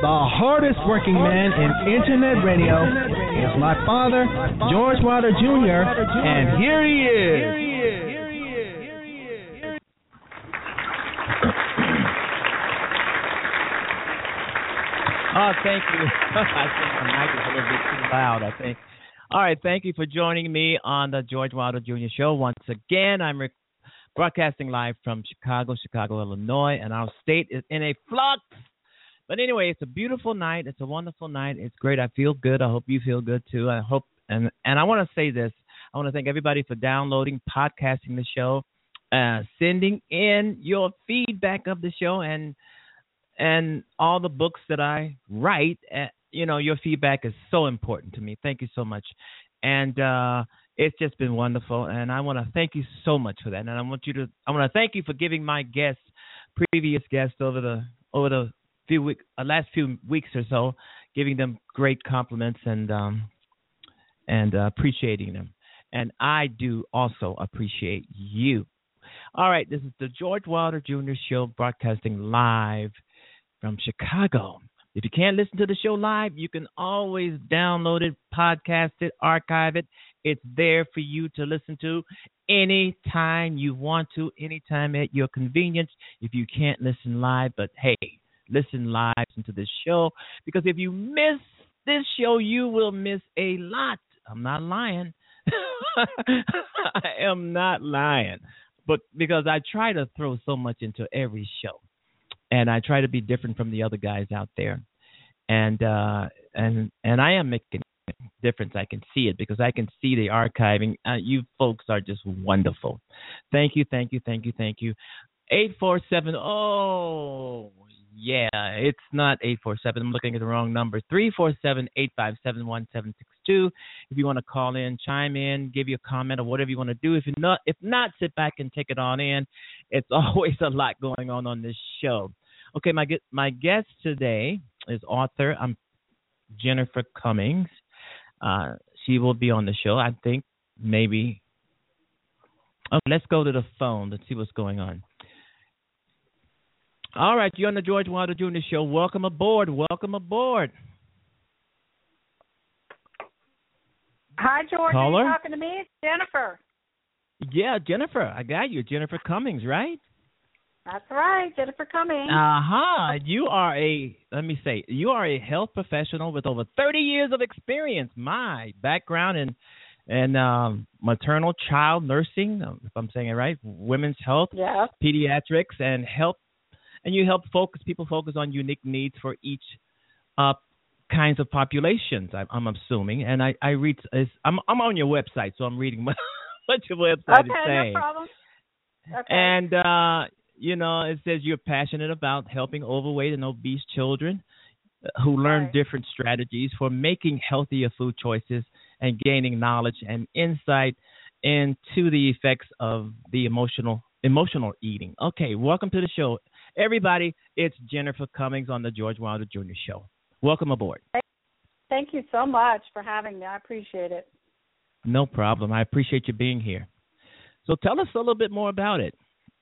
the hardest working man in internet radio is my father, George Wilder Jr., and here he is. Oh, thank you. I think the mic is a little bit too loud, I think. All right, thank you for joining me on the George Wilder Jr. Show. Once again, I'm broadcasting live from Chicago, Illinois, and our state is in a flux. But anyway, it's a beautiful night. It's a wonderful night. It's great. I feel good. I hope you feel good, too. I hope, and I want to say this. I want to thank everybody for downloading, podcasting the show, sending in your feedback of the show, and all the books that I write. Your feedback is so important to me. Thank you so much. And it's just been wonderful, and I want to thank you so much for that. And I want to thank you for giving my previous guests over the last few weeks or so, giving them great compliments and appreciating them. And I do also appreciate you. All right, this is the George Wilder Jr. Show, broadcasting live from Chicago. If you can't listen to the show live, you can always download it, podcast it, archive it. It's there for you to listen to anytime you want to, anytime at your convenience. If you can't listen live, but hey, listen live, listen to this show, because if you miss this show, you will miss a lot. I'm not lying. I am not lying, but because I try to throw so much into every show. And I try to be different from the other guys out there, and I am making a difference. I can see it because I can see the archiving. You folks are just wonderful. Thank you. 847. Oh yeah, it's not 847. I'm looking at the wrong number. 347-857-1762. If you want to call in, chime in, give you a comment or whatever you want to do. If not, sit back and take it on in. It's always a lot going on this show. Okay, my guest today is author Jennifer Cummings. She will be on the show, I think, maybe. Oh, let's go to the phone. Let's see what's going on. All right, you're on the George Wilder Jr. Show. Welcome aboard. Hi, George. Caller? Are you talking to me? It's Jennifer. Yeah, Jennifer. I got you. Jennifer Cummings, right? That's right, Jennifer Cummings. You are a health professional with over 30 years of experience. My background in maternal child nursing, if I'm saying it right, women's health, yeah, pediatrics, and health. And you help people focus on unique needs for each kinds of populations, I'm assuming. And I read, I'm on your website, so I'm reading what your website is saying. No problem. Okay. And it says you're passionate about helping overweight and obese children who learn different strategies for making healthier food choices and gaining knowledge and insight into the effects of the emotional eating. Okay, welcome to the show. Everybody, it's Jennifer Cummings on the George Wilder Jr. Show. Welcome aboard. Thank you so much for having me. I appreciate it. No problem. I appreciate you being here. So tell us a little bit more about it.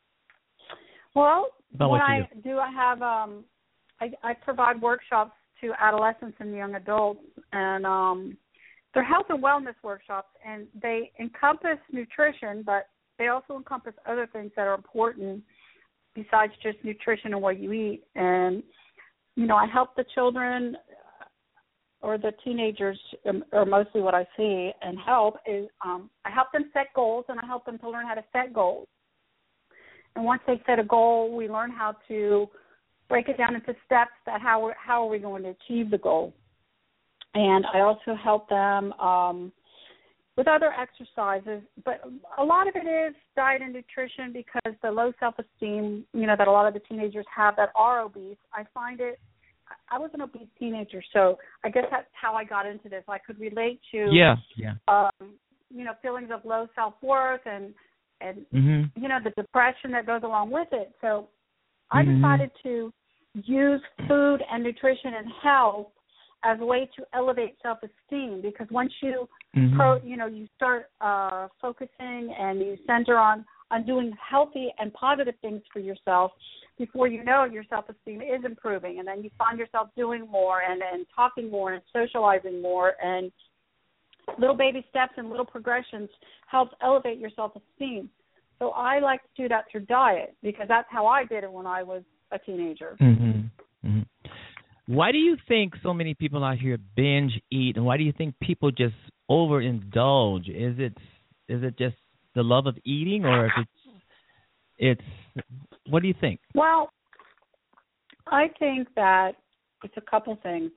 Well, what I have I provide workshops to adolescents and young adults, and they're health and wellness workshops, and they encompass nutrition, but they also encompass other things that are important besides just nutrition and what you eat. And, I help the children or the teenagers, or mostly what I see and help is I help them set goals, and I help them to learn how to set goals. And once they set a goal, we learn how to break it down into steps that how are we going to achieve the goal. And I also help them with other exercises, but a lot of it is diet and nutrition, because the low self-esteem, that a lot of the teenagers have that are obese. I was an obese teenager, so I guess that's how I got into this. I could relate to, feelings of low self-worth and the depression that goes along with it. So I decided to use food and nutrition and health as a way to elevate self-esteem, because once you, you start focusing and you center on on doing healthy and positive things for yourself, before you know it, your self-esteem is improving. And then you find yourself doing more and talking more and socializing more. And little baby steps and little progressions helps elevate your self-esteem. So I like to do that through diet, because that's how I did it when I was a teenager. Mm-hmm. Mm-hmm. Why do you think so many people out here binge eat, and why do you think people just overindulge? Is it just the love of eating, or if it's what do you think? Well, I think that it's a couple things.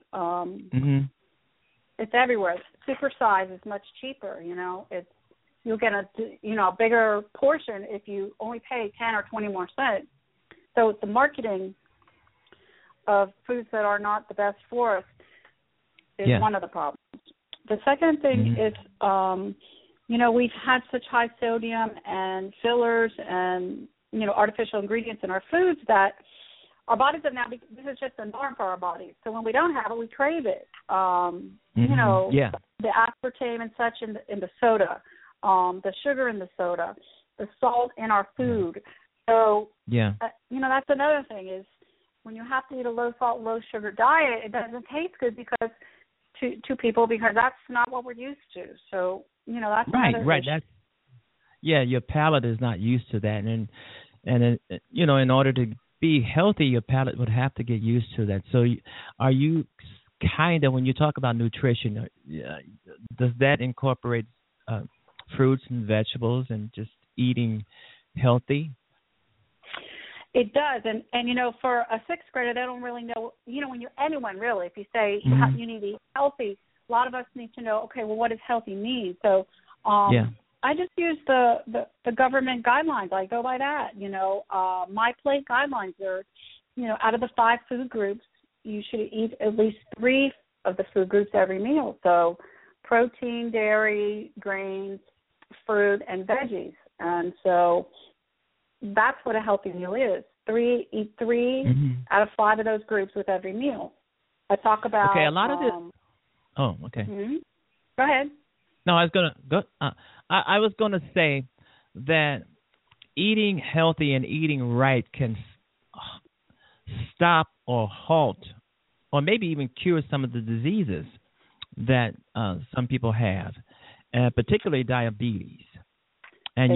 It's everywhere. Super size is much cheaper. You'll get a bigger portion if you only pay 10 or 20 more cents. So it's the marketing of foods that are not the best for us is one of the problems. The second thing is, we've had such high sodium and fillers and, artificial ingredients in our foods that our bodies have now, this is just a norm for our bodies. So when we don't have it, we crave it. The aspartame and such in the soda, the sugar in the soda, the salt in our food. So, that's another thing is, when you have to eat a low-salt, low-sugar diet, it doesn't taste good because to people, because that's not what we're used to. So, that's right. That's your palate is not used to that, and in order to be healthy, your palate would have to get used to that. So, are you kind of, when you talk about nutrition, does that incorporate fruits and vegetables and just eating healthy? It does, and for a sixth grader, they don't really know. When you're anyone really, if you say you need to eat healthy, a lot of us need to know. Okay, well, what does healthy mean? So, I just use the government guidelines. I go by that. My plate guidelines are, out of the 5 food groups, you should eat at least 3 of the food groups every meal. So, protein, dairy, grains, fruit, and veggies, and so. That's what a healthy meal is. Eat 3 out of 5 of those groups with every meal. I talk about a lot of this. Oh, okay. Go ahead. No, I was gonna go. I was gonna say that eating healthy and eating right can stop or halt, or maybe even cure some of the diseases that some people have, particularly diabetes. And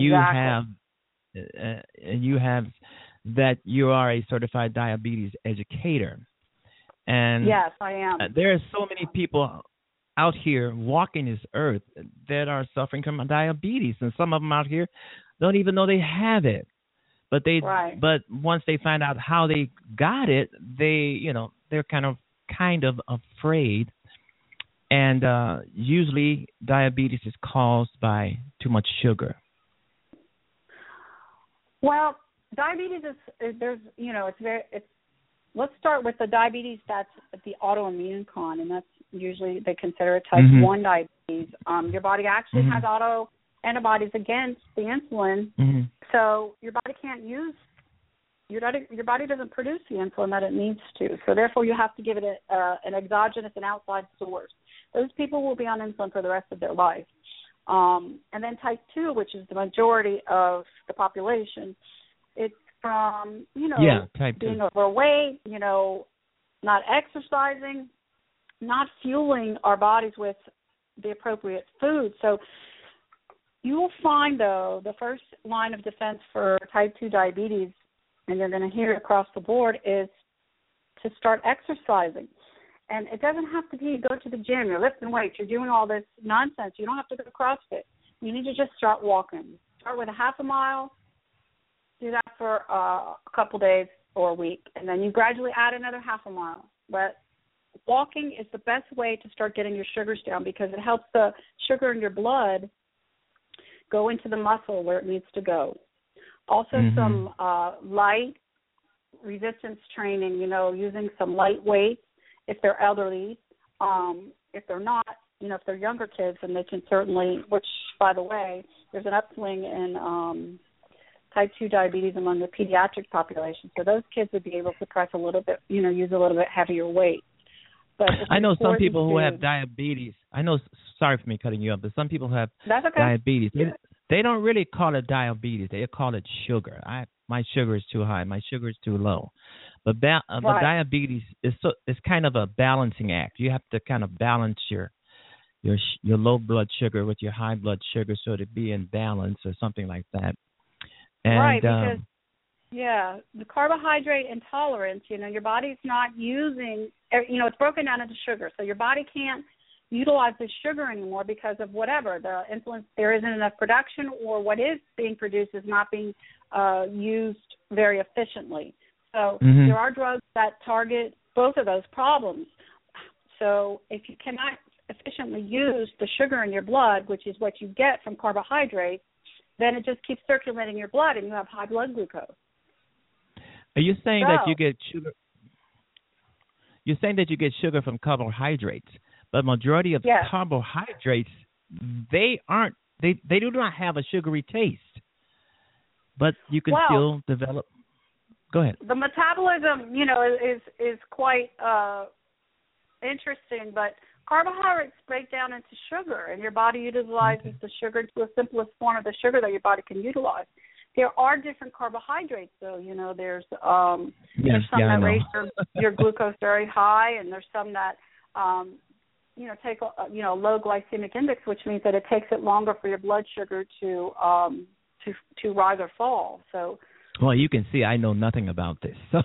you have that you are a certified diabetes educator. And yes, I am. There are so many people out here walking this earth that are suffering from diabetes, and some of them out here don't even know they have it. But but once they find out how they got it, they're kind of afraid. And usually diabetes is caused by too much sugar. Well, diabetes let's start with the diabetes that's the autoimmune con, and that's usually they consider it type 1 diabetes. Your body actually has auto antibodies against the insulin, so your body can't use your body doesn't produce the insulin that it needs to. So therefore, you have to give it an exogenous, an outside source. Those people will be on insulin for the rest of their life. And then type 2, which is the majority of the population, it's from, type being 2. overweight, not exercising, not fueling our bodies with the appropriate food. So you will find, though, the first line of defense for type 2 diabetes, and you're going to hear it across the board, is to start exercising. And it doesn't have to be go to the gym, you're lifting weights, you're doing all this nonsense. You don't have to go to CrossFit. You need to just start walking. Start with a half a mile. Do that for a couple days or a week, and then you gradually add another half a mile. But walking is the best way to start getting your sugars down, because it helps the sugar in your blood go into the muscle where it needs to go. Also, some light resistance training, using some light weights. If they're elderly, if they're not, if they're younger kids, then they can certainly, which, by the way, there's an upswing in type 2 diabetes among the pediatric population. So those kids would be able to press a little bit, use a little bit heavier weight. But I know some people who have diabetes. Sorry for me cutting you up, but some people who have that's okay. diabetes. they don't really call it diabetes. They call it sugar. My sugar is too high. My sugar is too low. But but diabetes is it's kind of a balancing act. You have to kind of balance your low blood sugar with your high blood sugar so to be in balance or something like that. And, right, because the carbohydrate intolerance, your body's not using, it's broken down into sugar, so your body can't utilize the sugar anymore because of whatever the insulin. There isn't enough production, or what is being produced is not being used very efficiently. So there are drugs that target both of those problems. So if you cannot efficiently use the sugar in your blood, which is what you get from carbohydrates, then it just keeps circulating your blood and you have high blood glucose. Are you saying that you get sugar? You're saying that you get sugar from carbohydrates, but majority of carbohydrates, they do not have a sugary taste, but you can still develop. Go ahead. The metabolism, is quite interesting, but carbohydrates break down into sugar, and your body utilizes the sugar to the simplest form of the sugar that your body can utilize. There are different carbohydrates, though. There's some that raise your glucose very high, and there's some that, take a low glycemic index, which means that it takes it longer for your blood sugar to rise or fall. So. Well, you can see I know nothing about this. So.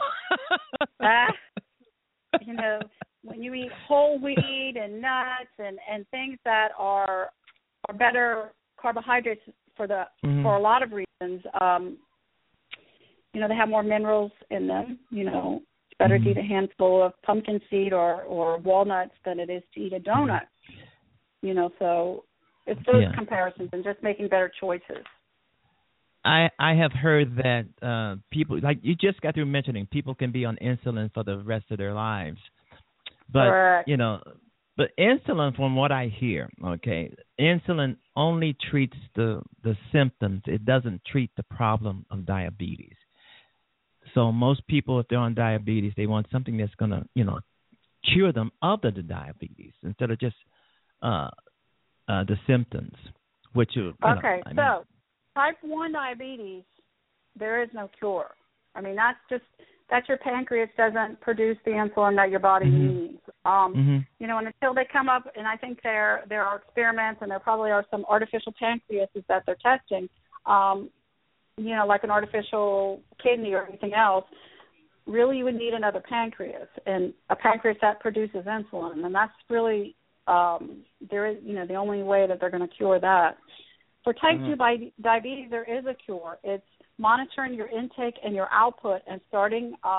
When you eat whole wheat and nuts and things that are better carbohydrates for a lot of reasons, they have more minerals in them. It's better to eat a handful of pumpkin seed or walnuts than it is to eat a donut. So it's those comparisons and just making better choices. I have heard that people, like you just got through mentioning, people can be on insulin for the rest of their lives. But, correct. But insulin, from what I hear, insulin only treats the symptoms. It doesn't treat the problem of diabetes. So most people, if they're on diabetes, they want something that's going to, cure them of the diabetes instead of just the symptoms, which are, so type 1 diabetes, there is no cure. I mean, that's your pancreas doesn't produce the insulin that your body needs. And until they come up, and I think there are experiments, and there probably are some artificial pancreases that they're testing, like an artificial kidney or anything else. Really, you would need another pancreas, and a pancreas that produces insulin, and that's really the only way that they're going to cure that. For type 2 diabetes, there is a cure. It's monitoring your intake and your output and start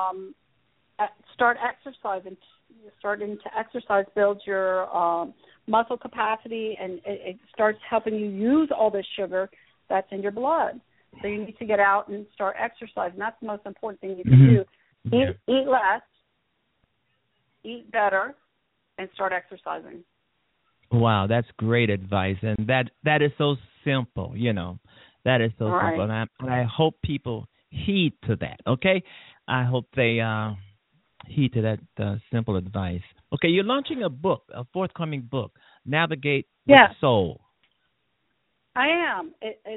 exercising. Starting to exercise builds your muscle capacity, and it starts helping you use all this sugar that's in your blood. So you need to get out and start exercising. That's the most important thing you can do. Eat less, eat better, and start exercising. Wow, that's great advice, and that is so simple, That is so simple, and I hope people heed to that, okay? I hope they heed to that simple advice. Okay, you're launching a forthcoming book, Navigate with Soul. I am.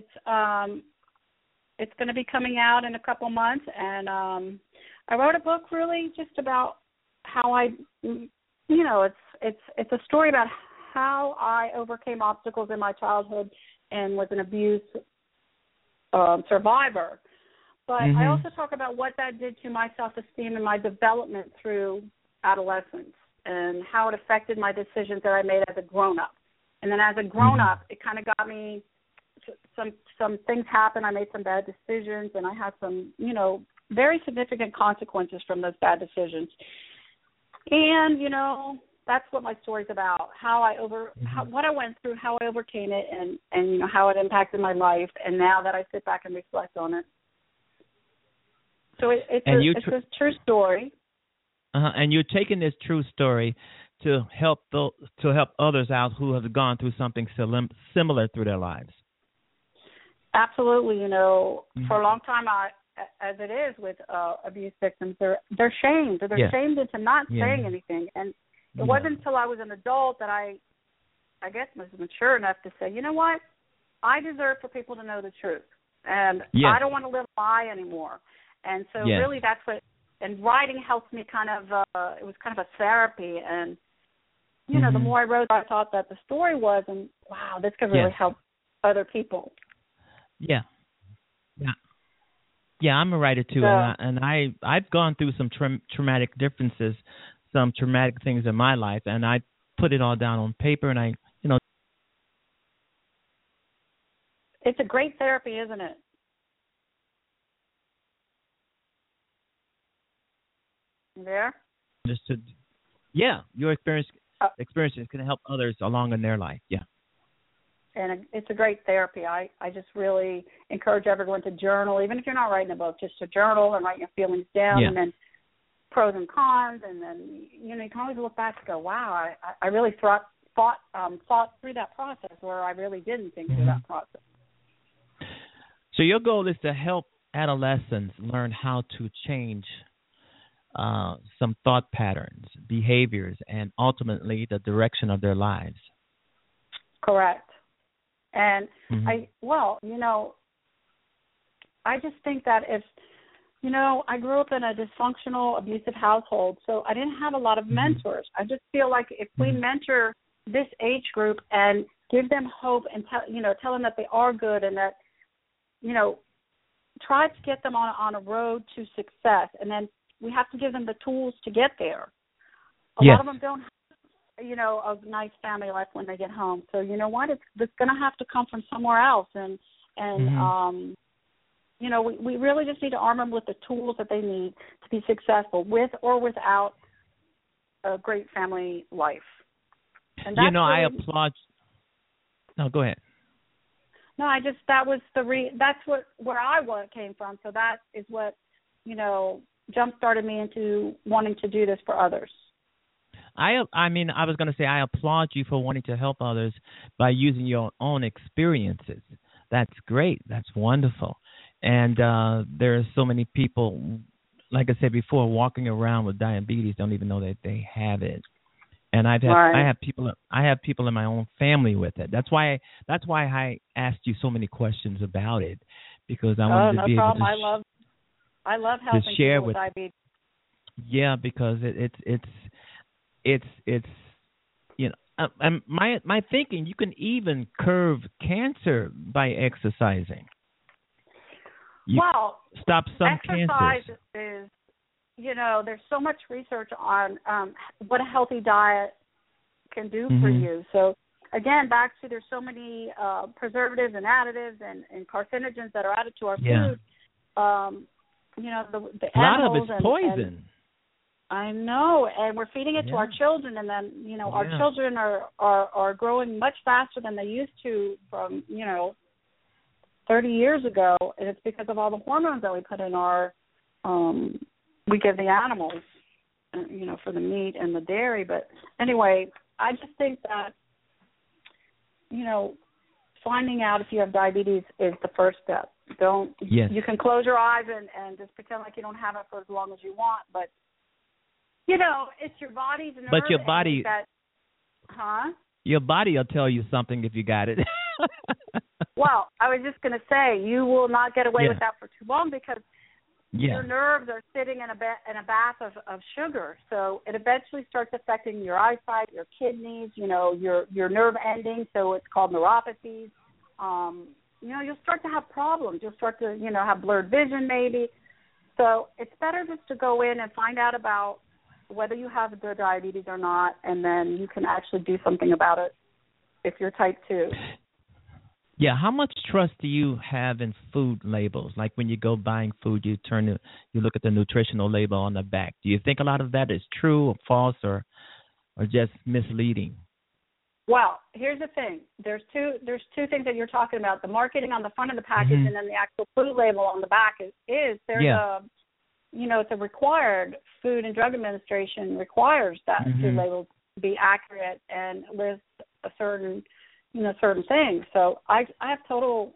It's going to be coming out in a couple months, and I wrote a book really just about how it's a story about how I overcame obstacles in my childhood and was an abuse survivor. But I also talk about what that did to my self-esteem and my development through adolescence and how it affected my decisions that I made as a grown-up. And then as a grown-up, it kind of got me some things happened. I made some bad decisions, and I had some, very significant consequences from those bad decisions. And, that's what my story's about, what I went through, how I overcame it, and how it impacted my life, and now that I sit back and reflect on it. So it's a true story. And you're taking this true story to help others out who have gone through something similar through their lives. Absolutely. For a long time, as it is with abuse victims, they're shamed. They're shamed into not saying anything. And it wasn't until I was an adult that I guess was mature enough to say, you know what? I deserve for people to know the truth, and Yes. I don't want to live a lie anymore. And so Yes. really that's what, and writing helps me kind of, it was kind of a therapy. And, you know, the more I wrote, I thought that the story was, and wow, this could really help other people. Yeah. Yeah. Yeah, I'm a writer too, So, and I've gone through some traumatic differences, some traumatic things in my life, and I put it all down on paper, and I, you know, it's a great therapy, isn't it? You there? just to, yeah, your experiences can help others along in their life. Yeah. And it's a great therapy. I just really encourage everyone to journal, even if you're not writing a book, just to journal and write your feelings down, and then pros and cons, and then, you know, you can always look back and go, wow, I really thought through that process, where I really didn't think through that process. So your goal is to help adolescents learn how to change some thought patterns, behaviors, and ultimately the direction of their lives. Correct. And I just think that if, you know, I grew up in a dysfunctional, abusive household, so I didn't have a lot of mentors. I just feel like if we mentor this age group and give them hope and tell them that they are good, and that, you know, try to get them on a road to success, and then we have to give them the tools to get there. A lot of them don't have, you know, a nice family life when they get home. So you know what? It's going to have to come from somewhere else, and you know, we really just need to arm them with the tools that they need to be successful with or without a great family life. And that's, you know, I applaud. No, go ahead. No, that was that's where I came from. So that is what, you know, jump-started me into wanting to do this for others. I mean, I was going to say I applaud you for wanting to help others by using your own experiences. That's great. That's wonderful. And there are so many people, like I said before, walking around with diabetes, don't even know that they have it. And I have people in my own family with it. That's why I asked you so many questions about it, because I wanted to be able to. I love helping share people with diabetes. Yeah, because it's you know, and my thinking, you can even curb cancer by exercising. Stop some exercise cancers. is, you know, there's so much research on what a healthy diet can do for you. So again, back to, there's so many preservatives and additives and carcinogens that are added to our food. You know, the a lot of animals it's poison. And I know, and we're feeding it to our children, and then, you know, our children are growing much faster than they used to from, you know, 30 years ago, and it's because of all the hormones that we put in we give the animals, you know, for the meat and the dairy. But anyway, I just think that, you know, finding out if you have diabetes is the first step. You can close your eyes and just pretend like you don't have it for as long as you want, but, you know, it's your body's nerve. But your body, your body will tell you something if you got it. Well, I was just going to say, you will not get away with that for too long, because your nerves are sitting in a bath of sugar. So it eventually starts affecting your eyesight, your kidneys, you know, your nerve endings. So it's called neuropathies. You know, you'll start to have problems. You'll start to, you know, have blurred vision maybe. So it's better just to go in and find out about whether you have the diabetes or not, and then you can actually do something about it if you're type 2. Yeah, how much trust do you have in food labels? Like when you go buying food, you look at the nutritional label on the back. Do you think a lot of that is true or false, or just misleading? Well, here's the thing. There's two things that you're talking about. The marketing on the front of the package and then the actual food label on the back there's a, you know, it's a required, Food and Drug Administration requires that food labels be accurate and list a certain things. So I have total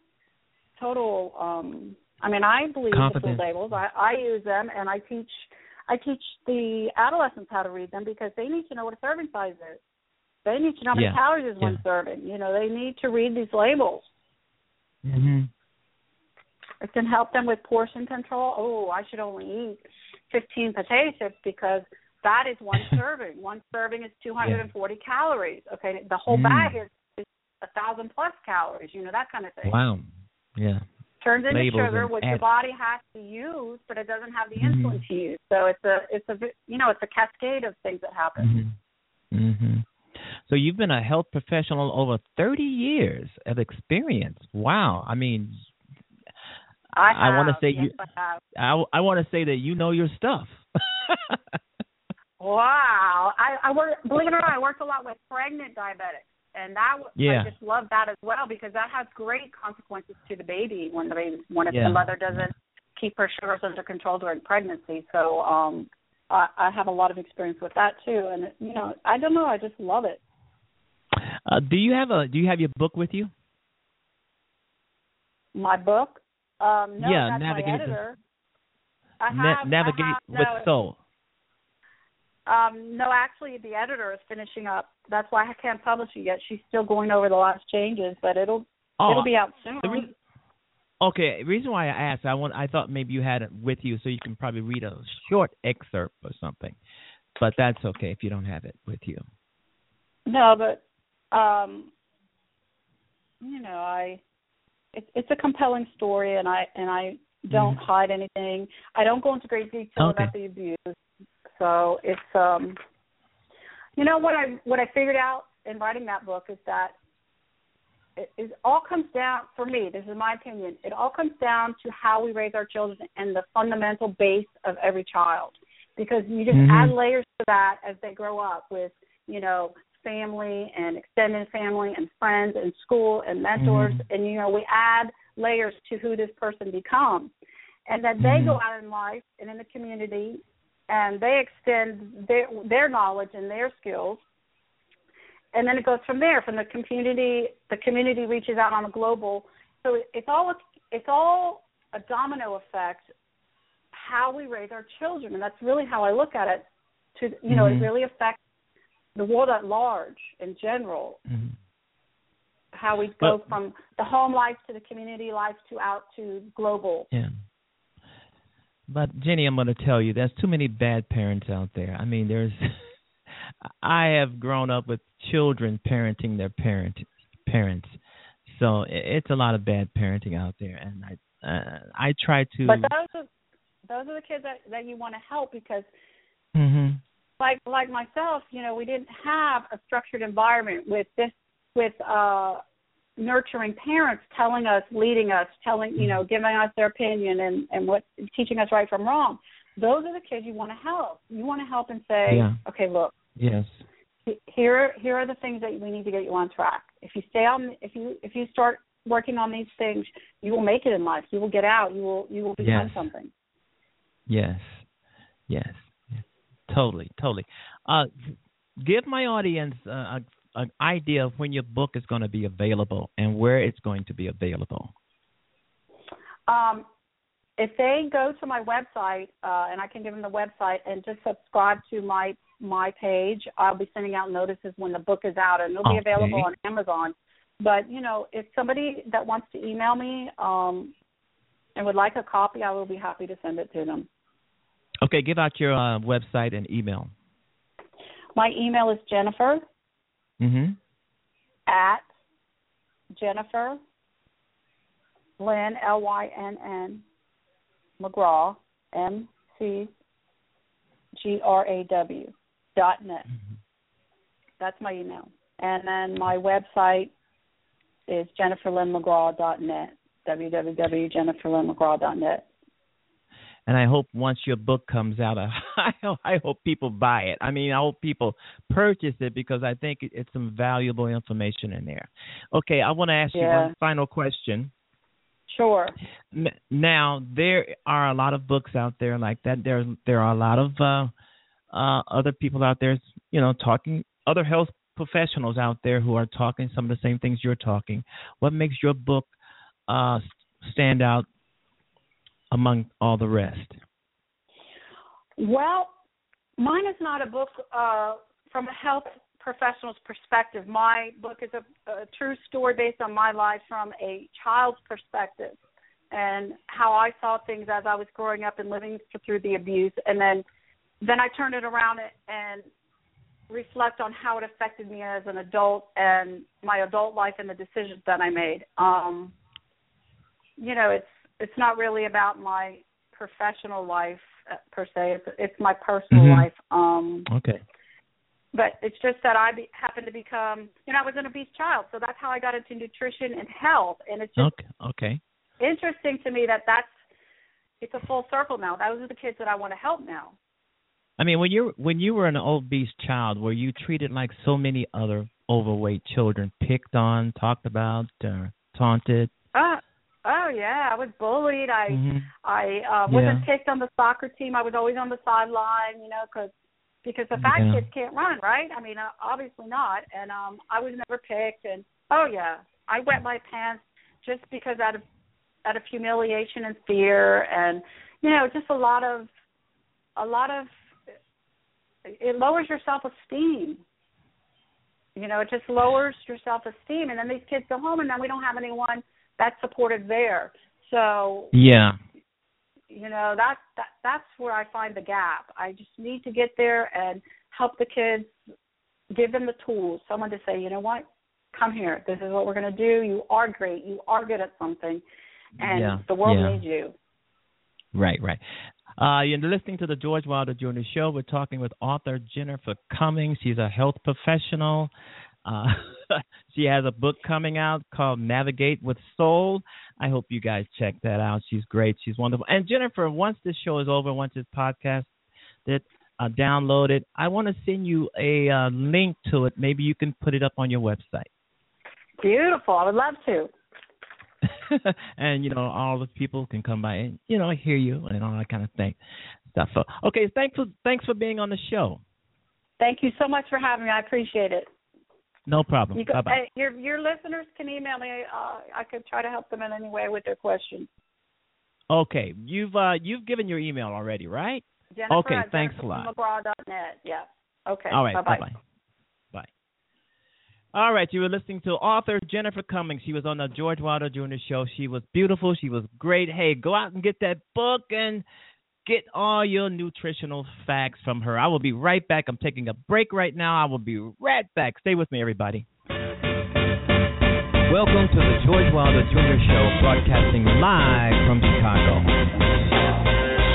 I mean, I believe the food labels. I use them, and I teach the adolescents how to read them, because they need to know what a serving size is. They need to know how many calories is one serving. You know, they need to read these labels. Mm-hmm. It can help them with portion control. Oh, I should only eat 15 potato chips because that is one serving. One serving is 240 calories. Okay, the whole bag is 1,000 plus calories. You know, that kind of thing. Wow. Yeah. Turns into Labels sugar, which your body has to use, but it doesn't have the insulin to use. So it's a cascade of things that happen. Mm-hmm. Mm-hmm. So you've been a health professional over 30 years of experience. Wow. I mean, I want to say I want to say that you know your stuff. Wow. I work, believe it or not, I worked a lot with pregnant diabetics, and I just love that as well because that has great consequences to the baby when the mother doesn't keep her sugars under control during pregnancy. So I have a lot of experience with that too, and you know, I don't know, I just love it. Do you have your book with you? My book? No, that's Navigate my editor. Navigate with Soul. No, actually, the editor is finishing up. That's why I can't publish it yet. She's still going over the last changes, but it'll be out soon. The reason why I asked, I thought maybe you had it with you, so you can probably read a short excerpt or something. But that's okay if you don't have it with you. No, but you know, it's a compelling story, and I don't hide anything. I don't go into great detail about the abuse. So it's you know what I figured out in writing that book is that it all comes down, for me, this is my opinion, it all comes down to how we raise our children and the fundamental base of every child. Because you just add layers to that as they grow up with, you know, family and extended family and friends and school and mentors. And, you know, we add layers to who this person becomes. And then they go out in life and in the community and they extend their knowledge and their skills. And then it goes from there, from the community reaches out on a global. So it's all a domino effect, how we raise our children. And that's really how I look at it. You know, it really affects the world at large in general, how we go from the home life to the community life to out to global. Yeah. But, Jenny, I'm going to tell you, there's too many bad parents out there. I mean, I have grown up with children parenting their parents. So it's a lot of bad parenting out there. And I try to... But those are the kids that you want to help because... Like myself, you know, we didn't have a structured environment with nurturing parents telling us, leading us, you know, giving us their opinion and teaching us right from wrong. Those are the kids you want to help. You want to help and say, okay, look, here are the things that we need to get you on track. If you start working on these things, you will make it in life. You will get out. You will become something. Yes. Totally. Give my audience an idea of when your book is going to be available and where it's going to be available. If they go to my website, and I can give them the website, and just subscribe to my page, I'll be sending out notices when the book is out, and it'll be available on Amazon. But, you know, if somebody that wants to email me and would like a copy, I will be happy to send it to them. Okay, give out your website and email. My email is Jennifer at Jennifer Lynn, Lynn, McGraw, MCGRAW.net. That's my email. And then my website is JenniferLynnMcGraw.net, www.JenniferLynnMcGraw.net. And I hope once your book comes out, I hope people buy it. I mean, I hope people purchase it because I think it's some valuable information in there. Okay, I want to ask you one final question. Sure. Now, there are a lot of books out there like that. There are a lot of other people out there, you know, talking, other health professionals out there who are talking some of the same things you're talking. What makes your book stand out among all the rest? Well, mine is not a book from a health professional's perspective. My book is a true story based on my life from a child's perspective and how I saw things as I was growing up and living through the abuse. And then I turned it around and reflect on how it affected me as an adult and my adult life and the decisions that I made. It's not really about my professional life per se. It's my personal life. Okay. But it's just that I happened to become, I was an obese child, so that's how I got into nutrition and health. And it's just interesting to me that it's a full circle now. Those are the kids that I want to help now. I mean, when you were an obese child, were you treated like so many other overweight children, picked on, talked about, taunted? Oh yeah, I was bullied. I wasn't picked on the soccer team. I was always on the sideline, because the fat kids can't run, right? I mean, obviously not. And I was never picked. And I wet my pants just because out of humiliation and fear, and just a lot of. It lowers your self-esteem. It just lowers your self-esteem, and then these kids go home, and then we don't have anyone that's supported there. So that's where I find the gap. I just need to get there and help the kids, give them the tools, someone to say, you know what, come here. This is what we're going to do. You are great. You are good at something, and the world needs you. Right. You're listening to the George Wilder Jr. Show. We're talking with author Jennifer Cummings. She's a health professional. She has a book coming out called Navigate with Soul. I hope you guys check that out. She's great. She's wonderful. And Jennifer, once this show is over, once this podcast is downloaded, I want to send you a link to it. Maybe you can put it up on your website. Beautiful. I would love to. And, all the people can come by and, hear you and all that kind of stuff. So, okay, thanks for being on the show. Thank you so much for having me. I appreciate it. No problem. Bye-bye. Your listeners can email me. I could try to help them in any way with their questions. Okay. You've given your email already, right? Jennifer, okay, thanks a lot. McGraw.net. Yeah. Okay. All right. Bye-bye. Bye. All right. You were listening to author Jennifer Cummings. She was on the George Wilder Jr. Show. She was beautiful. She was great. Hey, go out and get that book and get all your nutritional facts from her. I will be right back. I'm taking a break right now. I will be right back. Stay with me, everybody. Welcome to the George Wilder Jr. Show, broadcasting live from Chicago.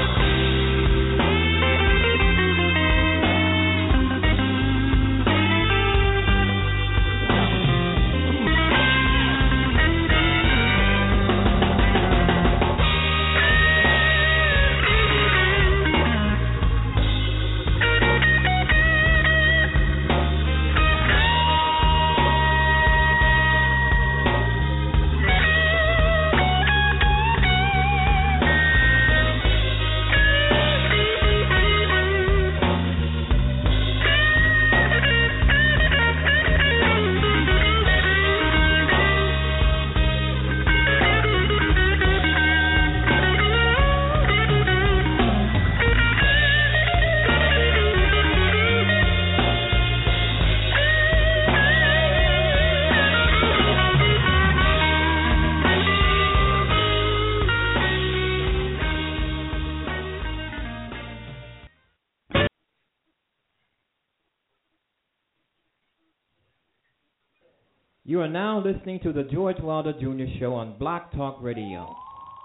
You are now listening to the George Wilder Jr. Show on Block Talk Radio.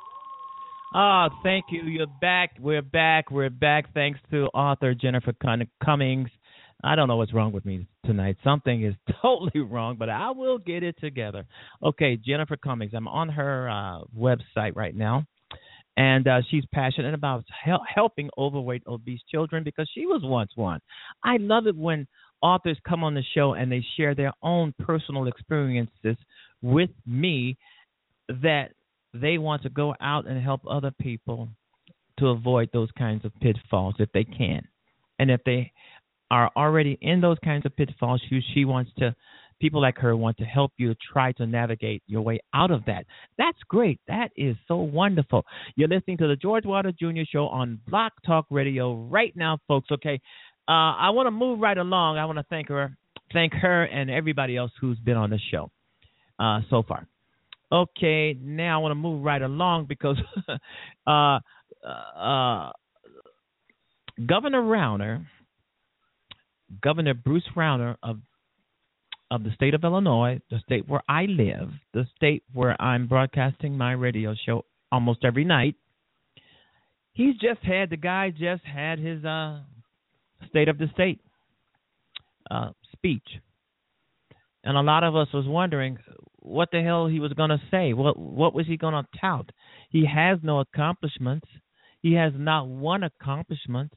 Oh, thank you. You're back. We're back. Thanks to author Jennifer Cummings. I don't know what's wrong with me tonight. Something is totally wrong, but I will get it together. Okay, Jennifer Cummings. I'm on her website right now, and she's passionate about helping overweight, obese children because she was once one. I love it when authors come on the show and they share their own personal experiences with me that they want to go out and help other people to avoid those kinds of pitfalls if they can. And if they are already in those kinds of pitfalls, she wants to, people like her want to help you try to navigate your way out of that. That's great. That is so wonderful. You're listening to the George Wilder Jr. Show on Block Talk Radio right now, folks. Okay. I want to move right along. I want to thank her thank her and everybody else who's been on the show so far. Okay, now I want to move right along because Governor Bruce Rauner of the state of Illinois, the state where I live, the state where I'm broadcasting my radio show almost every night. The guy just had his State of the State speech. And a lot of us was wondering what the hell he was going to say. What was he going to tout? He has no accomplishments. He has not one accomplishment.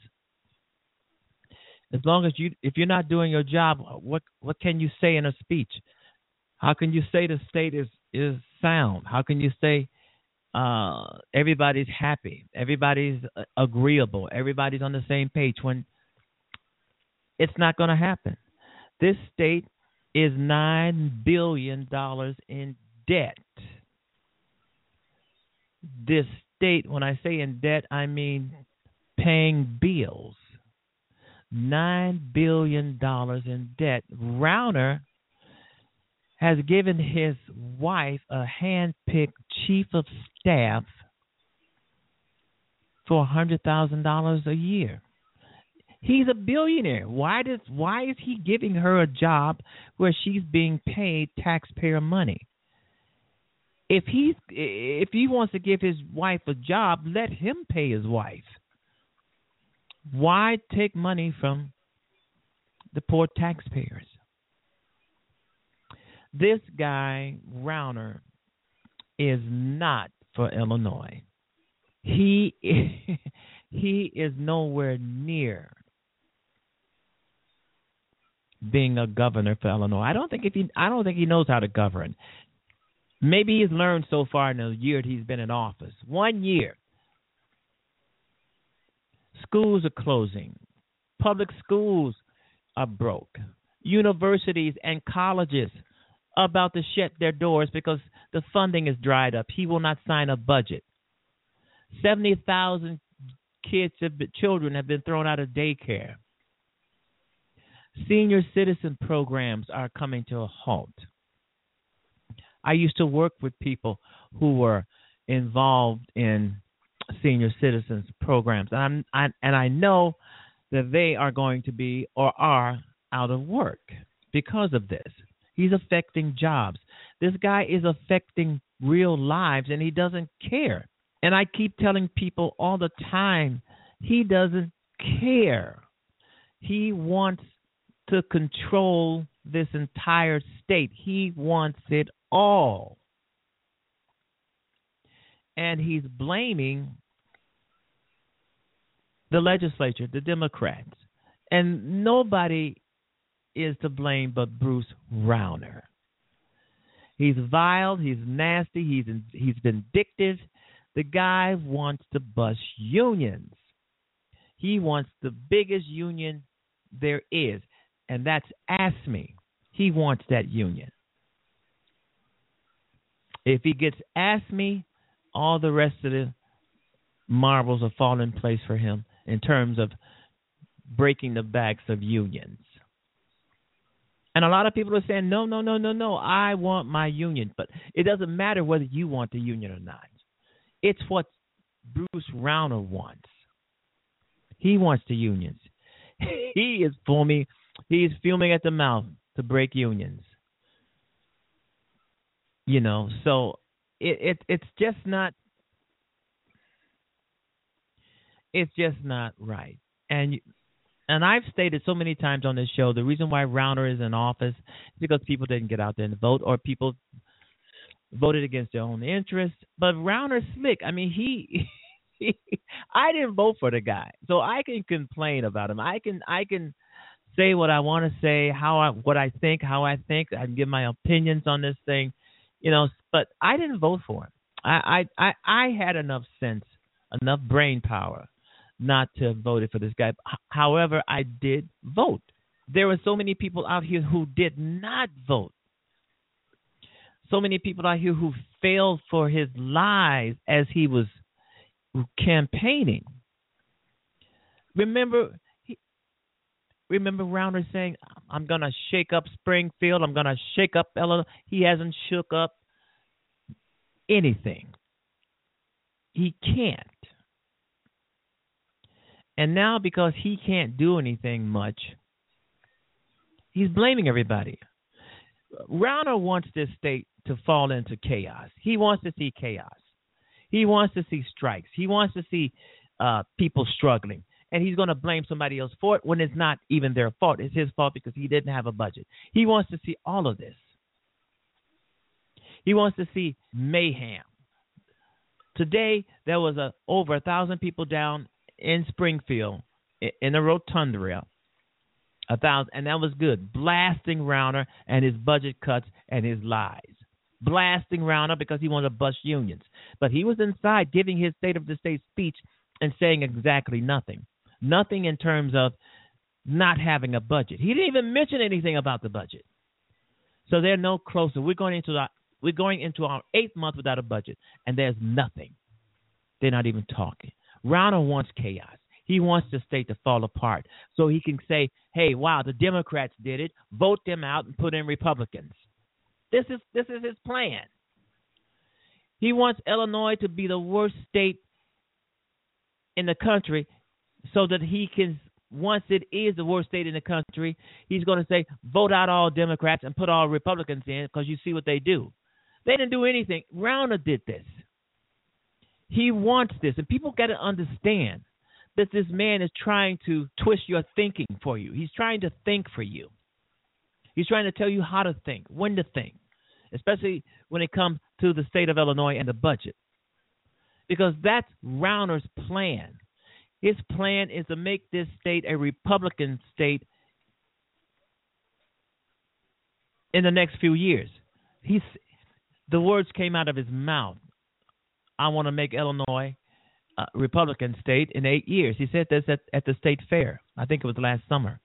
As long as if you're not doing your job, what can you say in a speech? How can you say the state is sound? How can you say everybody's happy, everybody's agreeable, everybody's on the same page when it's not going to happen? This state is $9 billion in debt. This state, when I say in debt, I mean paying bills. $9 billion in debt. Rauner has given his wife a hand-picked chief of staff for $100,000 a year. He's a billionaire. Why is he giving her a job where she's being paid taxpayer money? If he wants to give his wife a job, let him pay his wife. Why take money from the poor taxpayers? This guy, Rauner, is not for Illinois. He is nowhere near being a governor for Illinois. I don't think he knows how to govern. Maybe he's learned so far in the year he's been in office. 1 year. Schools are closing. Public schools are broke. Universities and colleges are about to shut their doors because the funding is dried up. He will not sign a budget. 70,000 children have been thrown out of daycare. Senior citizen programs are coming to a halt. I used to work with people who were involved in senior citizens programs, and I know that they are going to be or are out of work because of this. He's affecting jobs. This guy is affecting real lives, and he doesn't care. And I keep telling people all the time, he doesn't care. He wants to control this entire state. He wants it all. And he's blaming the legislature, the Democrats. And nobody is to blame but Bruce Rauner. He's vile, he's nasty, he's vindictive. The guy wants to bust unions. He wants the biggest union there is, and that's AFSCME. He wants that union. If he gets AFSCME, all the rest of the marbles will fall in place for him in terms of breaking the backs of unions. And a lot of people are saying, no, I want my union. But it doesn't matter whether you want the union or not. It's what Bruce Rauner wants. He wants the unions. He's fuming at the mouth to break unions. You know, so it's just not right. And I've stated so many times on this show, the reason why Rauner is in office is because people didn't get out there and vote, or people voted against their own interests. But Rauner's slick. I mean, I didn't vote for the guy, so I can complain about him. I can say what I want to say, how I think. I can give my opinions on this thing, you know. But I didn't vote for him. I had enough sense, enough brain power, not to have voted for this guy. However, I did vote. There were so many people out here who did not vote. So many people out here who failed for his lies as he was campaigning. Remember Remember Rauner saying, I'm going to shake up Springfield. I'm going to shake up Illinois. He hasn't shook up anything. He can't. And now because he can't do anything much, he's blaming everybody. Rauner wants this state to fall into chaos. He wants to see chaos. He wants to see strikes. He wants to see people struggling. And he's going to blame somebody else for it when it's not even their fault. It's his fault because he didn't have a budget. He wants to see all of this. He wants to see mayhem. Today, there was over 1,000 people down in Springfield in the Rotunda. 1,000, and that was good. Blasting Rauner and his budget cuts and his lies. Blasting Rauner because he wanted to bust unions. But he was inside giving his State of the State speech and saying exactly nothing. Nothing in terms of not having a budget. He didn't even mention anything about the budget. So they're no closer. We're going into our 8th month without a budget, and there's nothing. They're not even talking. Rauner wants chaos. He wants the state to fall apart so he can say, hey, wow, the Democrats did it. Vote them out and put in Republicans. This is his plan. He wants Illinois to be the worst state in the country so that he can, once it is the worst state in the country, he's going to say, vote out all Democrats and put all Republicans in because you see what they do. They didn't do anything. Rauner did this. He wants this, and people got to understand that this man is trying to twist your thinking for you. He's trying to think for you. He's trying to tell you how to think, when to think, especially when it comes to the state of Illinois and the budget, because that's Rauner's plan. His plan is to make this state a Republican state in the next few years. The words came out of his mouth. I want to make Illinois a Republican state in 8 years. He said this at the state fair. I think it was last summer.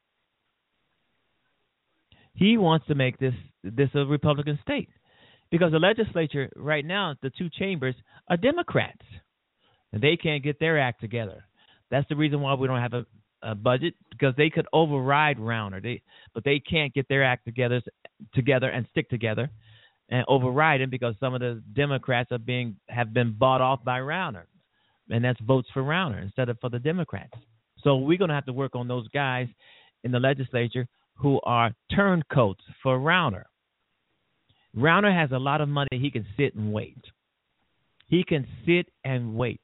He wants to make this a Republican state because the legislature right now, the 2 chambers, are Democrats. And they can't get their act together. That's the reason why we don't have a budget, because they could override Rauner. But they can't get their act together and stick together and override him because some of the Democrats have been bought off by Rauner. And that's votes for Rauner instead of for the Democrats. So we're going to have to work on those guys in the legislature who are turncoats for Rauner. Rauner has a lot of money. He can sit and wait. He can sit and wait.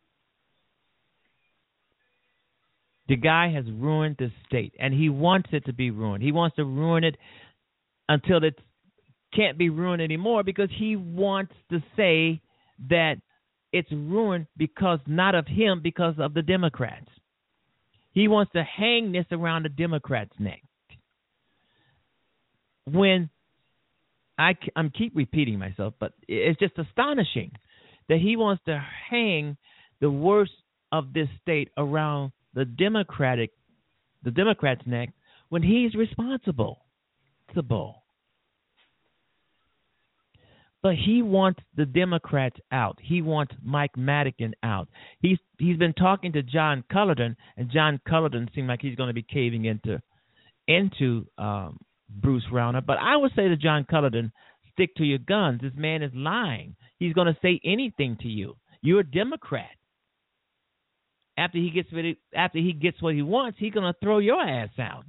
The guy has ruined the state, and he wants it to be ruined. He wants to ruin it until it can't be ruined anymore because he wants to say that it's ruined because not of him, because of the Democrats. He wants to hang this around the Democrats' neck. When I'm keep repeating myself, but it's just astonishing that he wants to hang the worst of this state around the Democrats' neck when he's responsible. But he wants the Democrats out. He wants Mike Madigan out. He's been talking to John Cullerton, and John Cullerton seemed like he's going to be caving into Bruce Rauner. But I would say to John Cullerton, stick to your guns. This man is lying. He's going to say anything to you. You're a Democrat. After he gets what he wants, he's going to throw your ass out.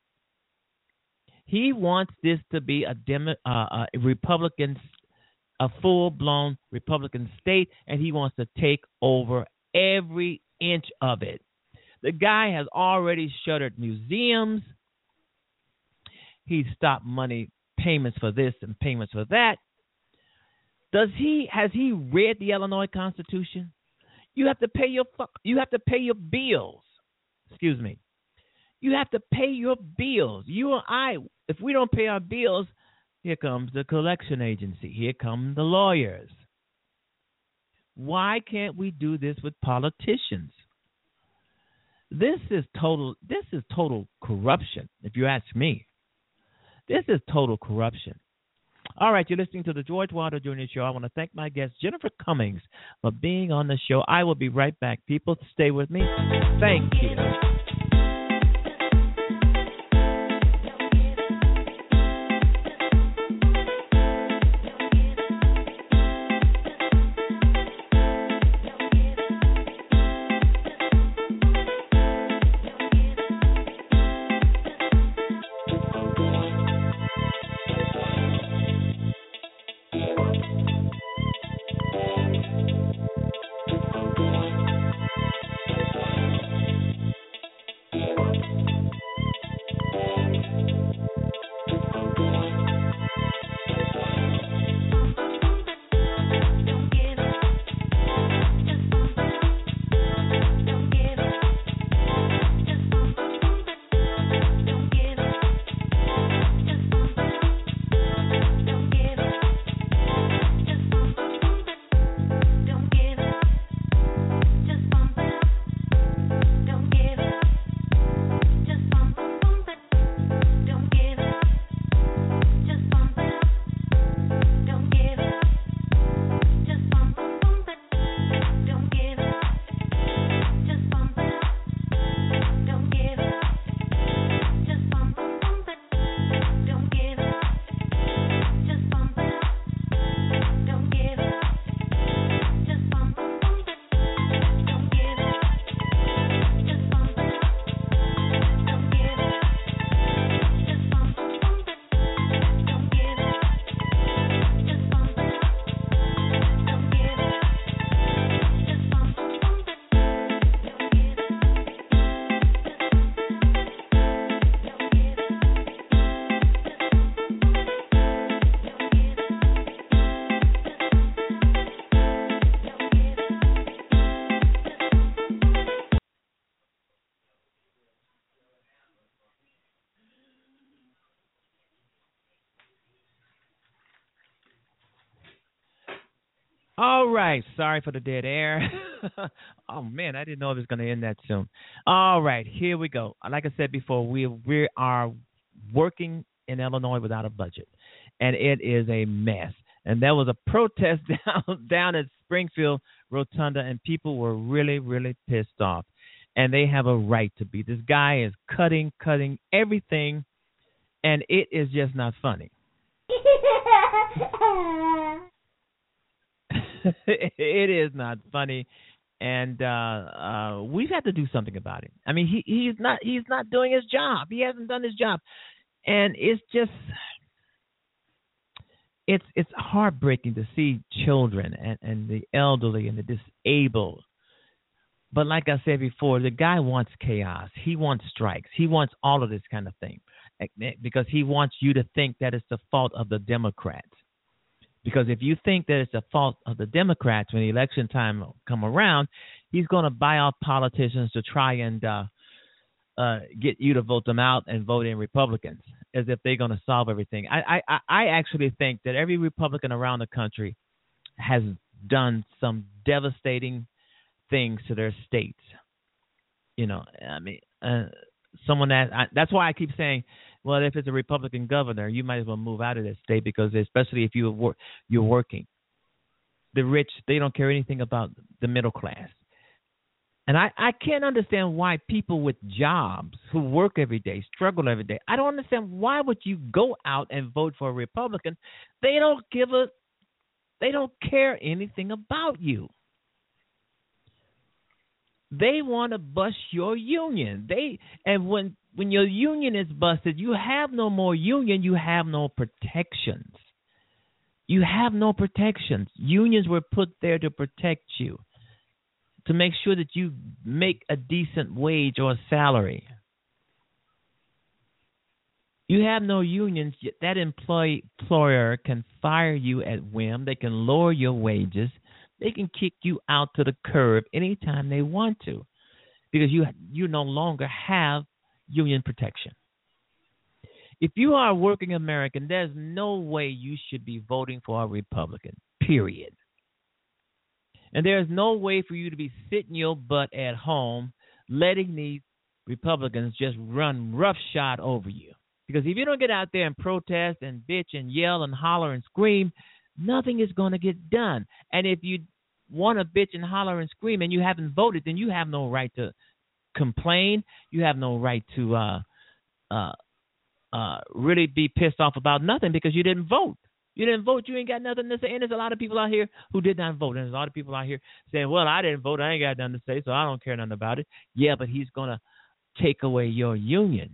He wants this to be a Republican, a full-blown Republican state, and he wants to take over every inch of it. The guy has already shuttered museums. He stopped money payments for this and payments for that. Has he read the Illinois Constitution? You have to pay your bills. Excuse me. You have to pay your bills. You and I, if we don't pay our bills, here comes the collection agency. Here come the lawyers. Why can't we do this with politicians? This is total corruption, if you ask me. This is total corruption. All right, you're listening to the George Wilder Jr. Show. I want to thank my guest, Jennifer Cummings, for being on the show. I will be right back. People, stay with me. Thank you. All right. Sorry for the dead air. Oh man, I didn't know it was going to end that soon. All right, here we go. Like I said before, we are working in Illinois without a budget, and it is a mess. And there was a protest down at Springfield Rotunda, and people were really, really pissed off. And they have a right to be. This guy is cutting everything, and it is just not funny. It is not funny, and we've had to do something about it. I mean, he's not doing his job. He hasn't done his job, and it's just it's heartbreaking to see children and the elderly and the disabled. But like I said before, the guy wants chaos. He wants strikes. He wants all of this kind of thing because he wants you to think that it's the fault of the Democrats. Because if you think that it's the fault of the Democrats when the election time come around, he's going to buy off politicians to try and get you to vote them out and vote in Republicans as if they're going to solve everything. I actually think that every Republican around the country has done some devastating things to their states. You know, I mean, that's why I keep saying, well, if it's a Republican governor, you might as well move out of that state because especially if you're working. The rich, they don't care anything about the middle class. And I can't understand why people with jobs who work every day, struggle every day, I don't understand why would you go out and vote for a Republican? They don't care anything about you. They want to bust your union. When your union is busted, you have no more union. You have no protections. You have no protections. Unions were put there to protect you, to make sure that you make a decent wage or salary. You have no unions. That employer can fire you at whim. They can lower your wages. They can kick you out to the curb anytime they want to because you no longer have union protection. If you are a working American, there's no way you should be voting for a Republican, period. And there's no way for you to be sitting your butt at home letting these Republicans just run roughshod over you. Because if you don't get out there and protest and bitch and yell and holler and scream, nothing is going to get done. And if you want to bitch and holler and scream and you haven't voted, then you have no right to complain. You have no right to really be pissed off about nothing because you didn't vote. You didn't vote. You ain't got nothing to say. And there's a lot of people out here who did not vote. And there's a lot of people out here saying, well, I didn't vote. I ain't got nothing to say, so I don't care nothing about it. Yeah, but he's going to take away your union.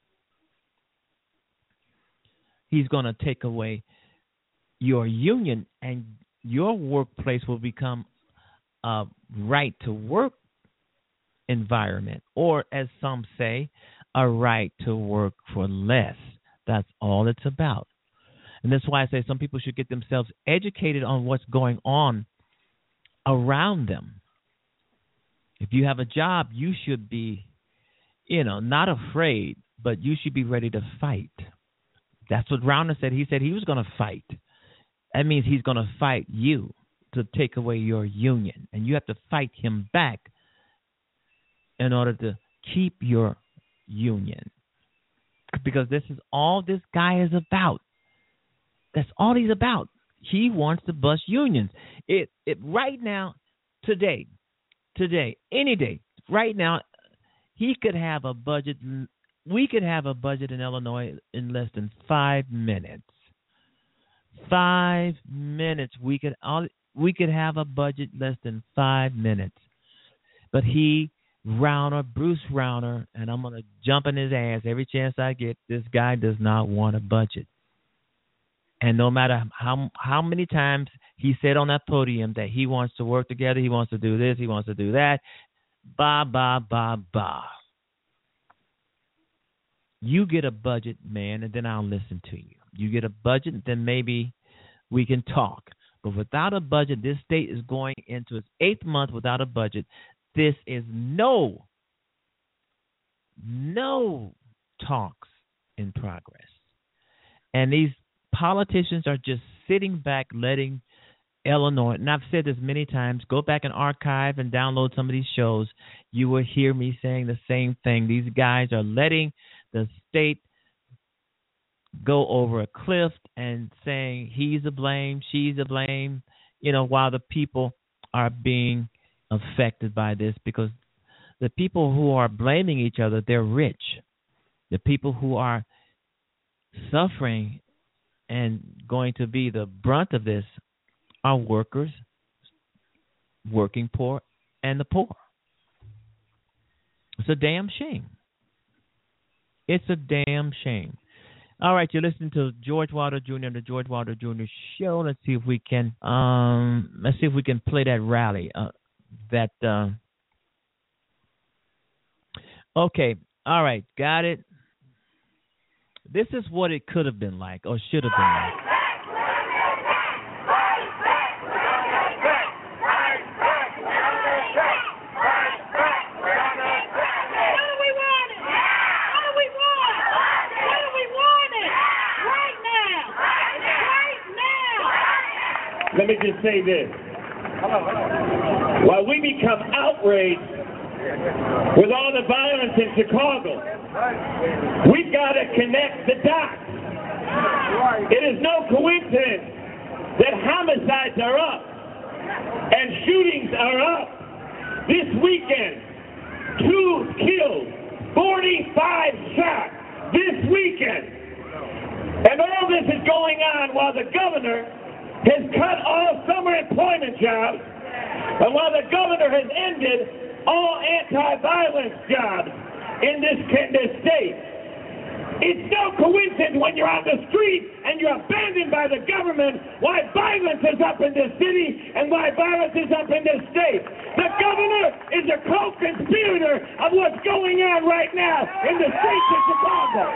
He's going to take away your union, and your workplace will become a right-to-work environment, or as some say, a right to work for less. That's all it's about. And that's why I say some people should get themselves educated on what's going on around them. If you have a job, you should be, not afraid, but you should be ready to fight. That's what Rauner said. He said he was going to fight. That means he's going to fight you to take away your union. And you have to fight him back in order to keep your union. Because this is all this guy is about. That's all he's about. He wants to bust unions. It right now, today, any day, right now, he could have a budget. We could have a budget in Illinois in less than 5 minutes. 5 minutes. We could have a budget less than 5 minutes. But Bruce Rauner, and I'm going to jump in his ass every chance I get, this guy does not want a budget. And no matter how many times he said on that podium that he wants to work together, he wants to do this, he wants to do that, You get a budget, man, and then I'll listen to you. You get a budget, then maybe we can talk. But without a budget, this state is going into its 8th month without a budget. This is no talks in progress. And these politicians are just sitting back letting Illinois, and I've said this many times, go back and archive and download some of these shows. You will hear me saying the same thing. These guys are letting the state go over a cliff and saying he's to blame, she's to blame, while the people are being affected by this, because the people who are blaming each other, they're rich. The people who are suffering and going to be the brunt of this are workers, working poor, and the poor. It's a damn shame. It's a damn shame. All right, you're listening to George Wilder Jr. and the George Wilder Jr. Show. Let's see if we can play that rally. Okay. All right, got it. This is what it could have been like, or should have been like. Let me just say this. While we become outraged with all the violence in Chicago, we've got to connect the dots. It is no coincidence that homicides are up and shootings are up. This weekend, 2 killed, 45 shot this weekend. And all this is going on while the governor has cut all summer employment jobs, and while the governor has ended all anti-violence jobs in this state. It's no coincidence when you're on the street and you're abandoned by the government why violence is up in this city and why violence is up in this state. The governor is a co-conspirator of what's going on right now in the streets of Chicago.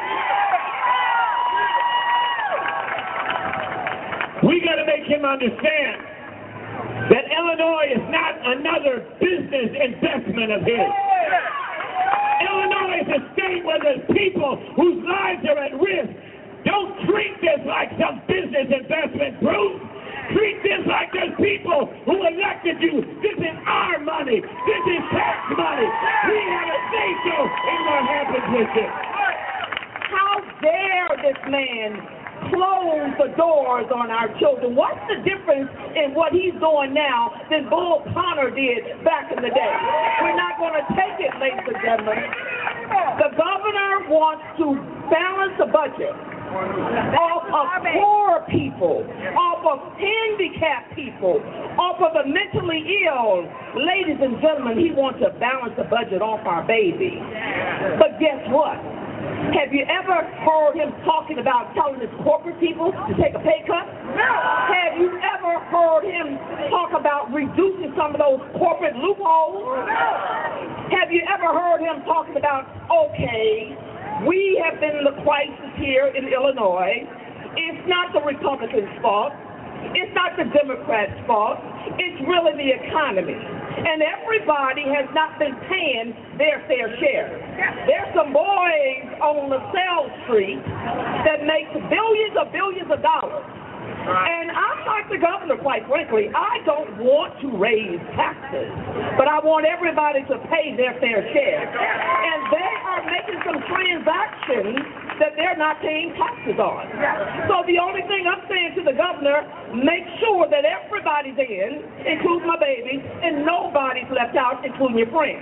We got to make him understand that Illinois is not another business investment of his. Illinois is a state where there's people whose lives are at risk. Don't treat this like some business investment, Bruce. Treat this like there's people who elected you. This is our money. This is tax money. We have a say-so in what happens with this. How dare this man close the doors on our children? What's the difference in what he's doing now than Bull Connor did back in the day? We're not going to take it, ladies and gentlemen. The governor wants to balance the budget off of poor people, off of handicapped people, off of the mentally ill. Ladies and gentlemen, he wants to balance the budget off our baby. But guess what? Have you ever heard him talking about telling his corporate people to take a pay cut? No. Have you ever heard him talk about reducing some of those corporate loopholes? No. Have you ever heard him talking about, okay, we have been in the crisis here in Illinois. It's not the Republicans' fault. It's not the Democrats' fault. It's really the economy. And everybody has not been paying their fair share. There's some boys on LaSalle Street that make billions of dollars. And I'm like the governor, quite frankly. I don't want to raise taxes, but I want everybody to pay their fair share. And they are making some transactions that they're not paying taxes on. So the only thing I'm saying to the governor, make sure that everybody's in, including my baby, and nobody's left out, including your friends.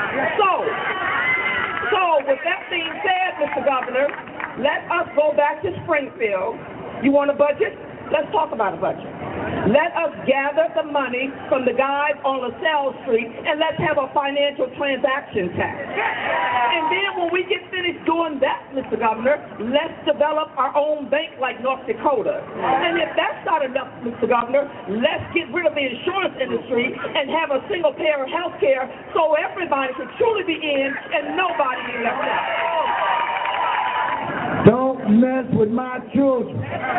So with that being said, Mr. Governor, let us go back to Springfield. You want a budget? Let's talk about a budget. Let us gather the money from the guys on LaSalle Street, and let's have a financial transaction tax. And then when we get finished doing that, Mr. Governor, let's develop our own bank like North Dakota. And if that's not enough, Mr. Governor, let's get rid of the insurance industry and have a single payer health care so everybody can truly be in and nobody be left out. Don't mess with my children.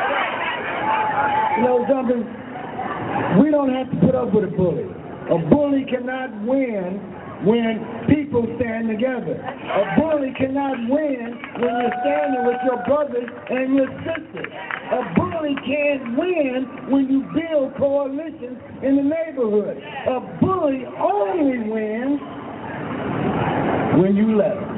You know something? We don't have to put up with a bully. A bully cannot win when people stand together. A bully cannot win when you're standing with your brothers and your sisters. A bully can't win when you build coalitions in the neighborhood. A bully only wins when you let him.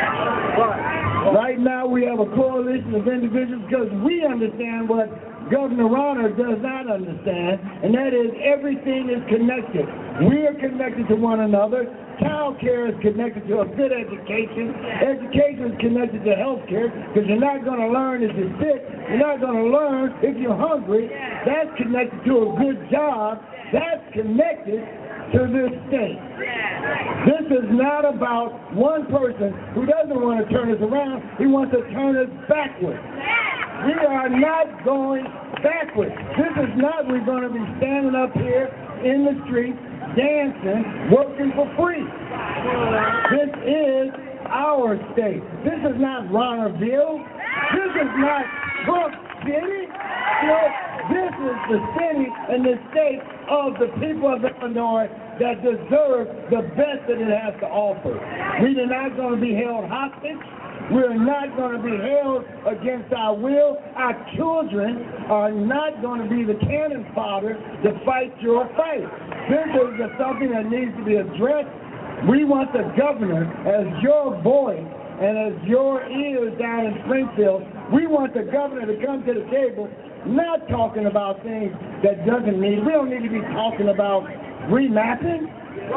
Right now we have a coalition of individuals because we understand what Governor Rauner does not understand, and that is everything is connected. We are connected to one another. Child care is connected to a good education. Education is connected to health care because you're not going to learn if you're sick. You're not going to learn if you're hungry. That's connected to a good job. That's connected to this state. This is not about one person who doesn't want to turn us around. He wants to turn us backwards. We are not going backwards. This is not we're going to be standing up here in the streets, dancing, working for free. This is our state. This is not Ronnerville. This is not Trump City. This is the city and the state of the people of Illinois that deserve the best that it has to offer. We are not going to be held hostage. We're not going to be held against our will. Our children are not going to be the cannon fodder to fight your fight. This is something that needs to be addressed. We want the governor as your voice and as your ears down in Springfield. We want the governor to come to the table, not talking about things that doesn't need. We don't need to be talking about remapping.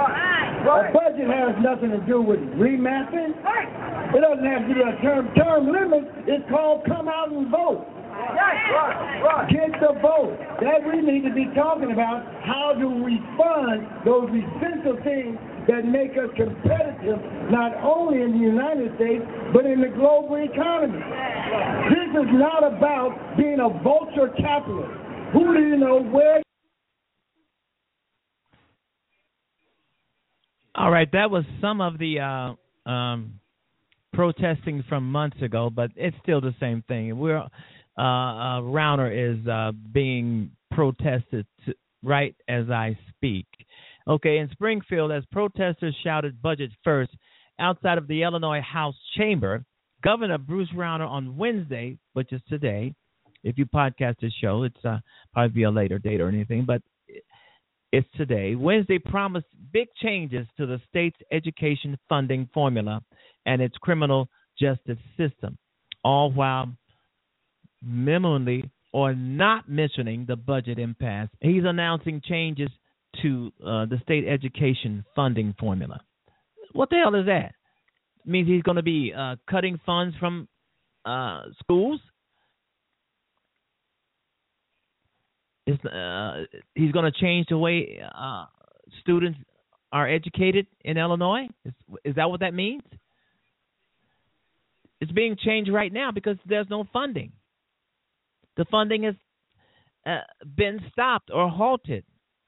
A budget has nothing to do with remapping. It doesn't have to do with a term limit. It's called come out and vote. Get the vote. That we need to be talking about. How do we fund those essential things that make us competitive, not only in the United States, but in the global economy? This is not about being a vulture capitalist. Who do you know where? All right, that was some of the protesting from months ago, but it's still the same thing. We're Rauner is being protested right as I speak. Okay, in Springfield, as protesters shouted budget first outside of the Illinois House chamber, Governor Bruce Rauner on Wednesday, which is today, if you podcast this show, it's probably be a later date or anything, but it's today. Wednesday promised big changes to the state's education funding formula and its criminal justice system, all while minimally or not mentioning the budget impasse. He's announcing changes to the state education funding formula. What the hell is that? It means he's going to be cutting funds from schools? He's going to change the way students are educated in Illinois? Is that what that means? It's being changed right now because there's no funding. The funding has been stopped or halted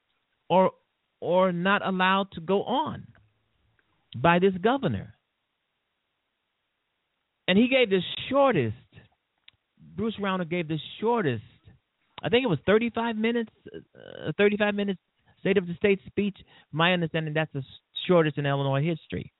or not allowed to go on by this governor. And he gave the shortest, Bruce Rauner gave the shortest, I think it was 35 minutes State of the State speech. My understanding, that's the shortest in Illinois history.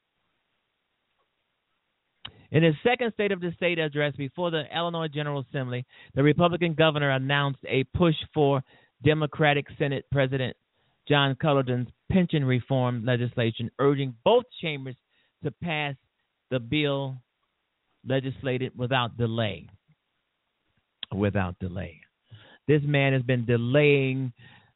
In his second State of the State address before the Illinois General Assembly, the Republican governor announced a push for Democratic Senate President John Cullerton's pension reform legislation, urging both chambers to pass the bill legislated without delay. Without delay. This man has been delaying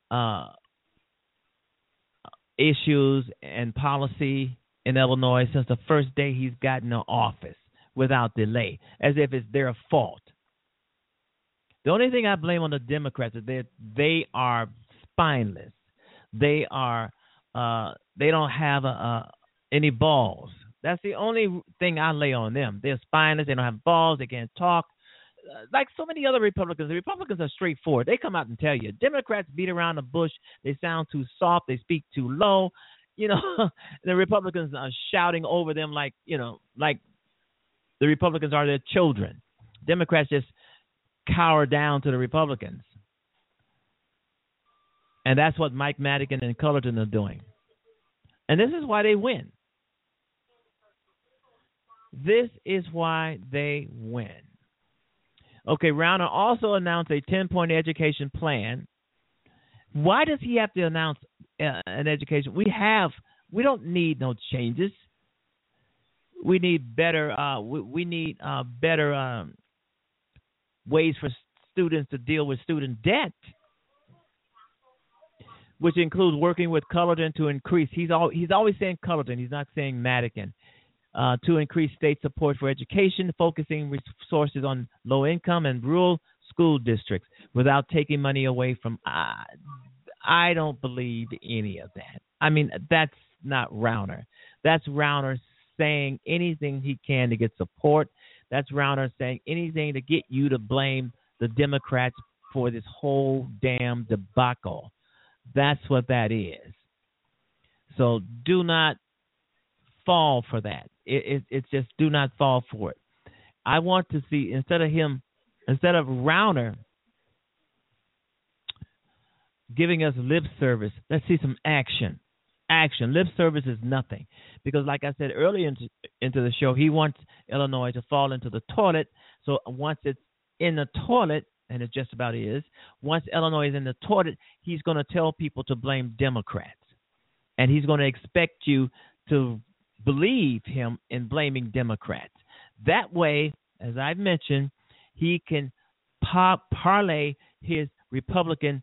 issues and policy in Illinois since the first day he's gotten in office without delay, as if it's their fault. The only thing I blame on the Democrats is that they are spineless. They don't have any balls. That's the only thing I lay on them. They're spineless. They don't have balls. They can't talk. Like so many other Republicans, the Republicans are straightforward. They come out and tell you. Democrats beat around the bush. They sound too soft. They speak too low. You know, the Republicans are shouting over them like the Republicans are their children. Democrats just cower down to the Republicans. And that's what Mike Madigan and Cullerton are doing. And this is why they win. This is why they win. Okay, Rauner also announced a 10-point education plan. Why does he have to announce an education? We don't need no changes. We need better. We need better ways for students to deal with student debt, which includes working with Cullerton to increase. He's always saying Cullerton. He's not saying Madigan. To increase state support for education, focusing resources on low-income and rural school districts without taking money away from. I don't believe any of that. I mean, that's not Rauner. That's Rauner saying anything he can to get support. That's Rauner saying anything to get you to blame the Democrats for this whole damn debacle. That's what that is. So do not fall for that. It's just do not fall for it. I want to see, instead of Rauner giving us lip service, let's see some action. Action. Lip service is nothing. Because like I said earlier into the show, he wants Illinois to fall into the toilet. So once it's in the toilet, and it just about is, once Illinois is in the toilet, he's going to tell people to blame Democrats. And he's going to expect you to believe him in blaming Democrats. That way, as I've mentioned, he can parlay his Republican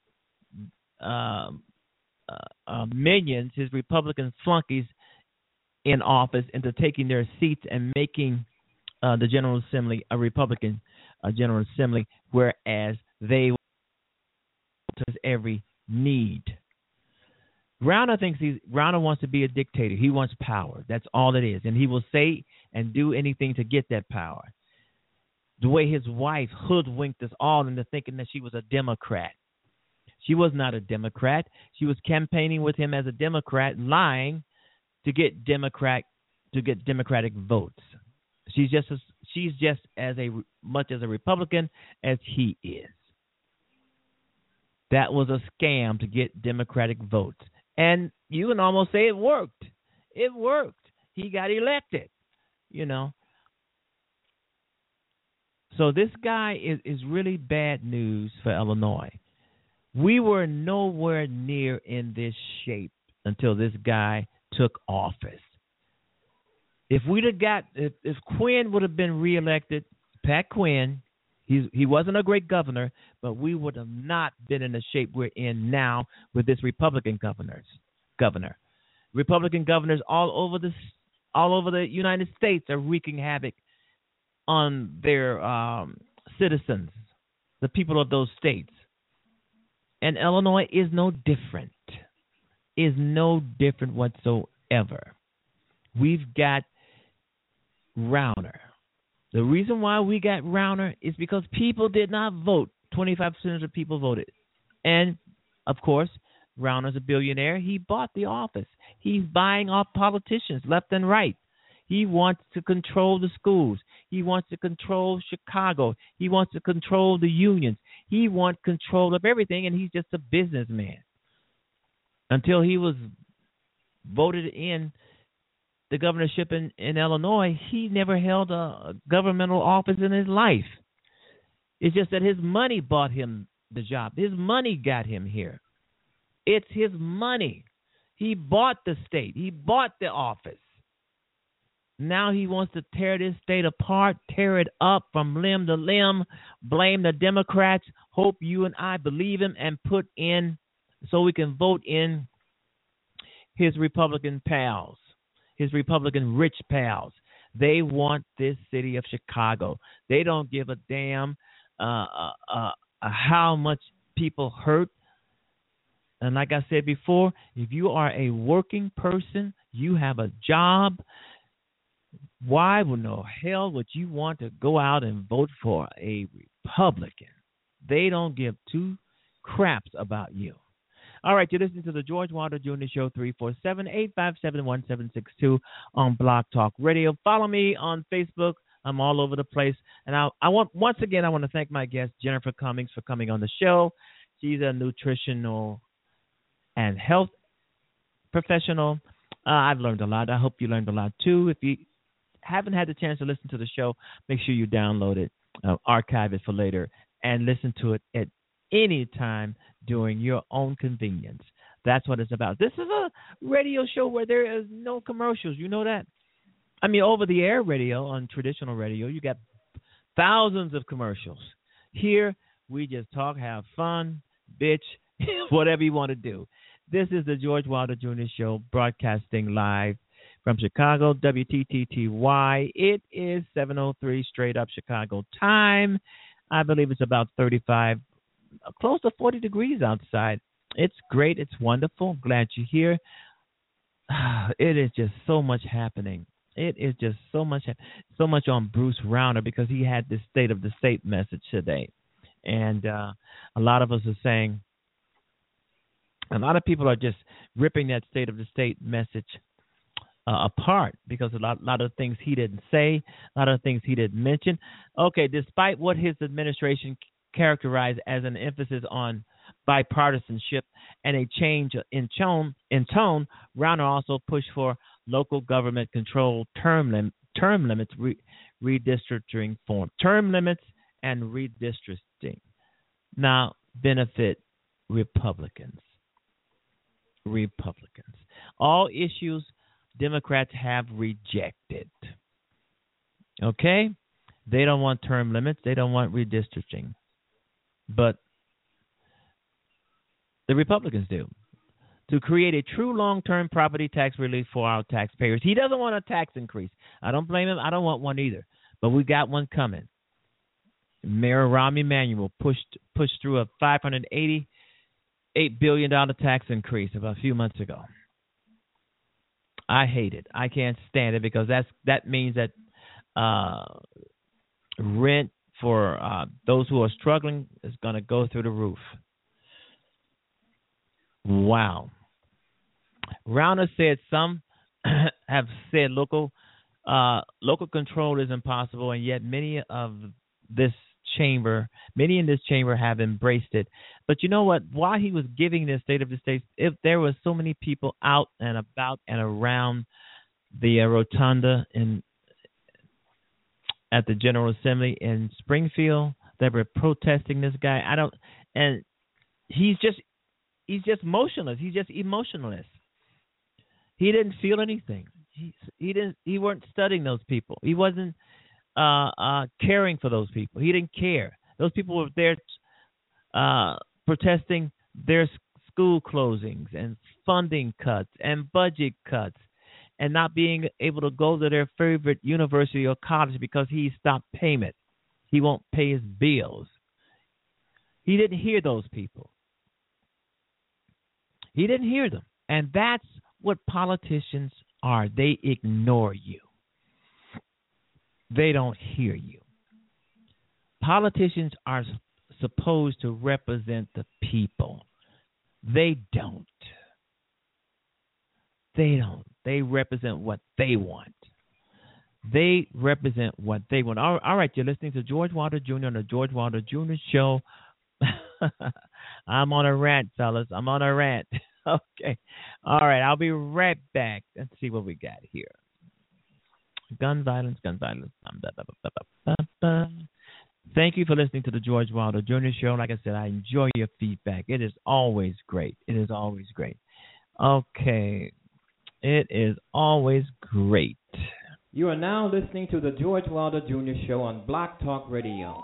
minions, his Republican flunkies in office into taking their seats and making the General Assembly a Republican General Assembly, whereas they want every need. Rauner wants to be a dictator. He wants power. That's all it is. And he will say and do anything to get that power. The way his wife hoodwinked us all into thinking that she was a Democrat. She was not a Democrat. She was campaigning with him as a Democrat, lying to get Democratic votes. She's just as much as a Republican as he is. That was a scam to get Democratic votes. And you can almost say it worked. It worked. He got elected, So this guy is really bad news for Illinois. We were nowhere near in this shape until this guy took office. If Quinn would have been reelected, Pat Quinn, he wasn't a great governor, but we would have not been in the shape we're in now with this Republican governor. Republican governors all over the United States are wreaking havoc on their citizens, the people of those states. And Illinois is no different. Is no different whatsoever. We've got Rauner. The reason why we got Rauner is because people did not vote. 25% of the people voted. And, of course, Rauner's a billionaire. He bought the office. He's buying off politicians left and right. He wants to control the schools. He wants to control Chicago. He wants to control the unions. He wants control of everything, and he's just a businessman. Until he was voted in the governorship in Illinois, he never held a governmental office in his life. It's just that his money bought him the job. His money got him here. It's his money. He bought the state. He bought the office. Now he wants to tear this state apart, tear it up from limb to limb, blame the Democrats, hope you and I believe him, and put in so we can vote in his Republican pals, his Republican rich pals. They want this city of Chicago. They don't give a damn how much people hurt. And like I said before, if you are a working person, you have a job, why in the hell would you want to go out and vote for a Republican? They don't give two craps about you. All right, you're listening to the George Wilder Jr. Show, 347-857-1762 on Blog Talk Radio. Follow me on Facebook. I'm all over the place. And I want to thank my guest, Jennifer Cummings, for coming on the show. She's a nutritional and health professional, I've learned a lot. I hope you learned a lot too. If you haven't had the chance to listen to the show, make sure you download it, archive it for later, and listen to it at any time during your own convenience. That's what it's about. This is a radio show where there is no commercials. You know that? I mean, over the air radio, on traditional radio, you got thousands of commercials. Here, we just talk, have fun, bitch, whatever you want to do. This is the George Wilder Jr. Show, broadcasting live from Chicago, WTTTY. It is 7:03 straight up Chicago time. I believe it's about 35, close to 40 degrees outside. It's great. It's wonderful. Glad you're here. It is just so much happening. It is just so much on Bruce Rauner, because he had this State of the State message today. And a lot of us are saying, a lot of people are just ripping that State of the State message apart, because a lot of things he didn't say, a lot of things he didn't mention. Okay, despite what his administration characterized as an emphasis on bipartisanship and a change in tone, Rauner also pushed for local government control term limits, redistricting form. Term limits and redistricting now benefit Republicans. All issues Democrats have rejected. Okay? They don't want term limits. They don't want redistricting. But the Republicans do. To create a true long-term property tax relief for our taxpayers. He doesn't want a tax increase. I don't blame him. I don't want one either. But we got one coming. Mayor Rahm Emanuel pushed through a $588 billion tax increase about a few months ago. I hate it. I can't stand it, because that means that rent for those who are struggling is going to go through the roof. Wow. Rauner said some have said local control is impossible, and yet many in this chamber have embraced it. But you know what? While he was giving this State of the State, if there were so many people out and about and around the rotunda at the General Assembly in Springfield that were protesting this guy, and he's just motionless. He's just emotionless. He didn't feel anything. He weren't studying those people. He wasn't caring for those people. He didn't care. Those people were there protesting their school closings and funding cuts and budget cuts and not being able to go to their favorite university or college because he stopped payment. He won't pay his bills. He didn't hear those people. He didn't hear them. And that's what politicians are. They ignore you. They don't hear you. Politicians are supposed to represent the people. They don't. They don't. They represent what they want. They represent what they want. All right, you're listening to George Wilder Jr. on the George Wilder Jr. Show. I'm on a rant, fellas. I'm on a rant. Okay. All right, I'll be right back. Let's see what we got here. Gun violence. Thank you for listening to the George Wilder Jr. Show. Like I said, I enjoy your feedback. It is always great. It is always great. Okay. It is always great. You are now listening to the George Wilder Jr. Show on Blog Talk Radio.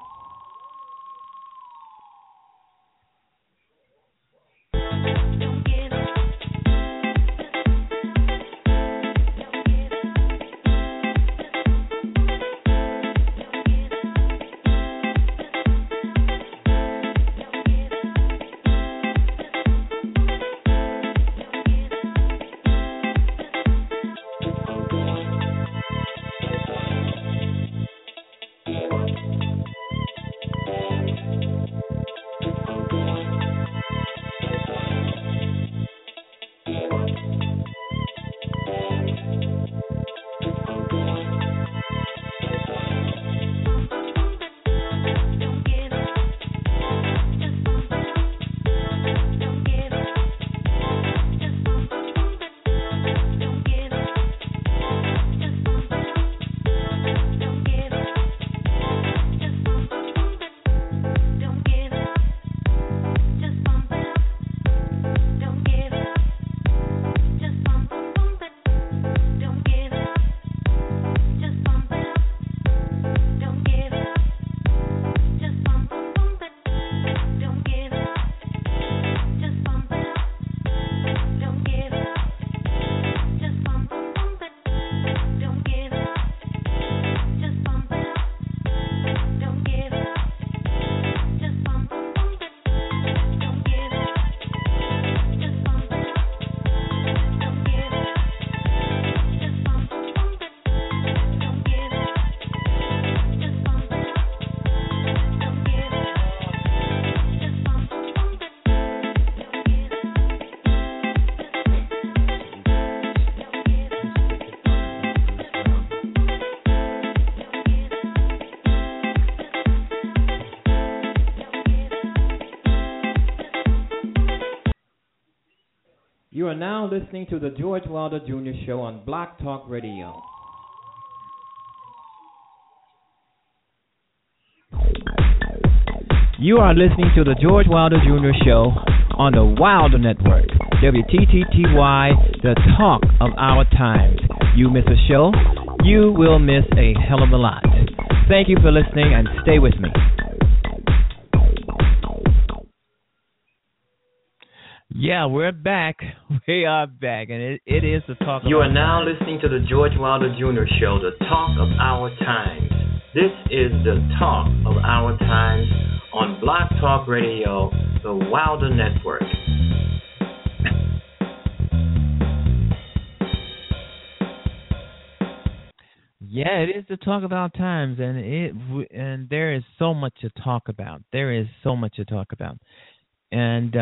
You are now listening to the George Wilder Jr. Show on Black Talk Radio. You are listening to the George Wilder Jr. Show on the Wilder Network. WTTTY, the talk of our times. You miss a show, you will miss a hell of a lot. Thank you for listening and stay with me. Yeah, we're back. We are back, and it is the talk of You our are now times. listening to the George Wilder Jr. Show, the talk of our times. This is the talk of our times on Block Talk Radio, the Wilder Network. Yeah, it is the talk of our times, and there is so much to talk about. There is so much to talk about, and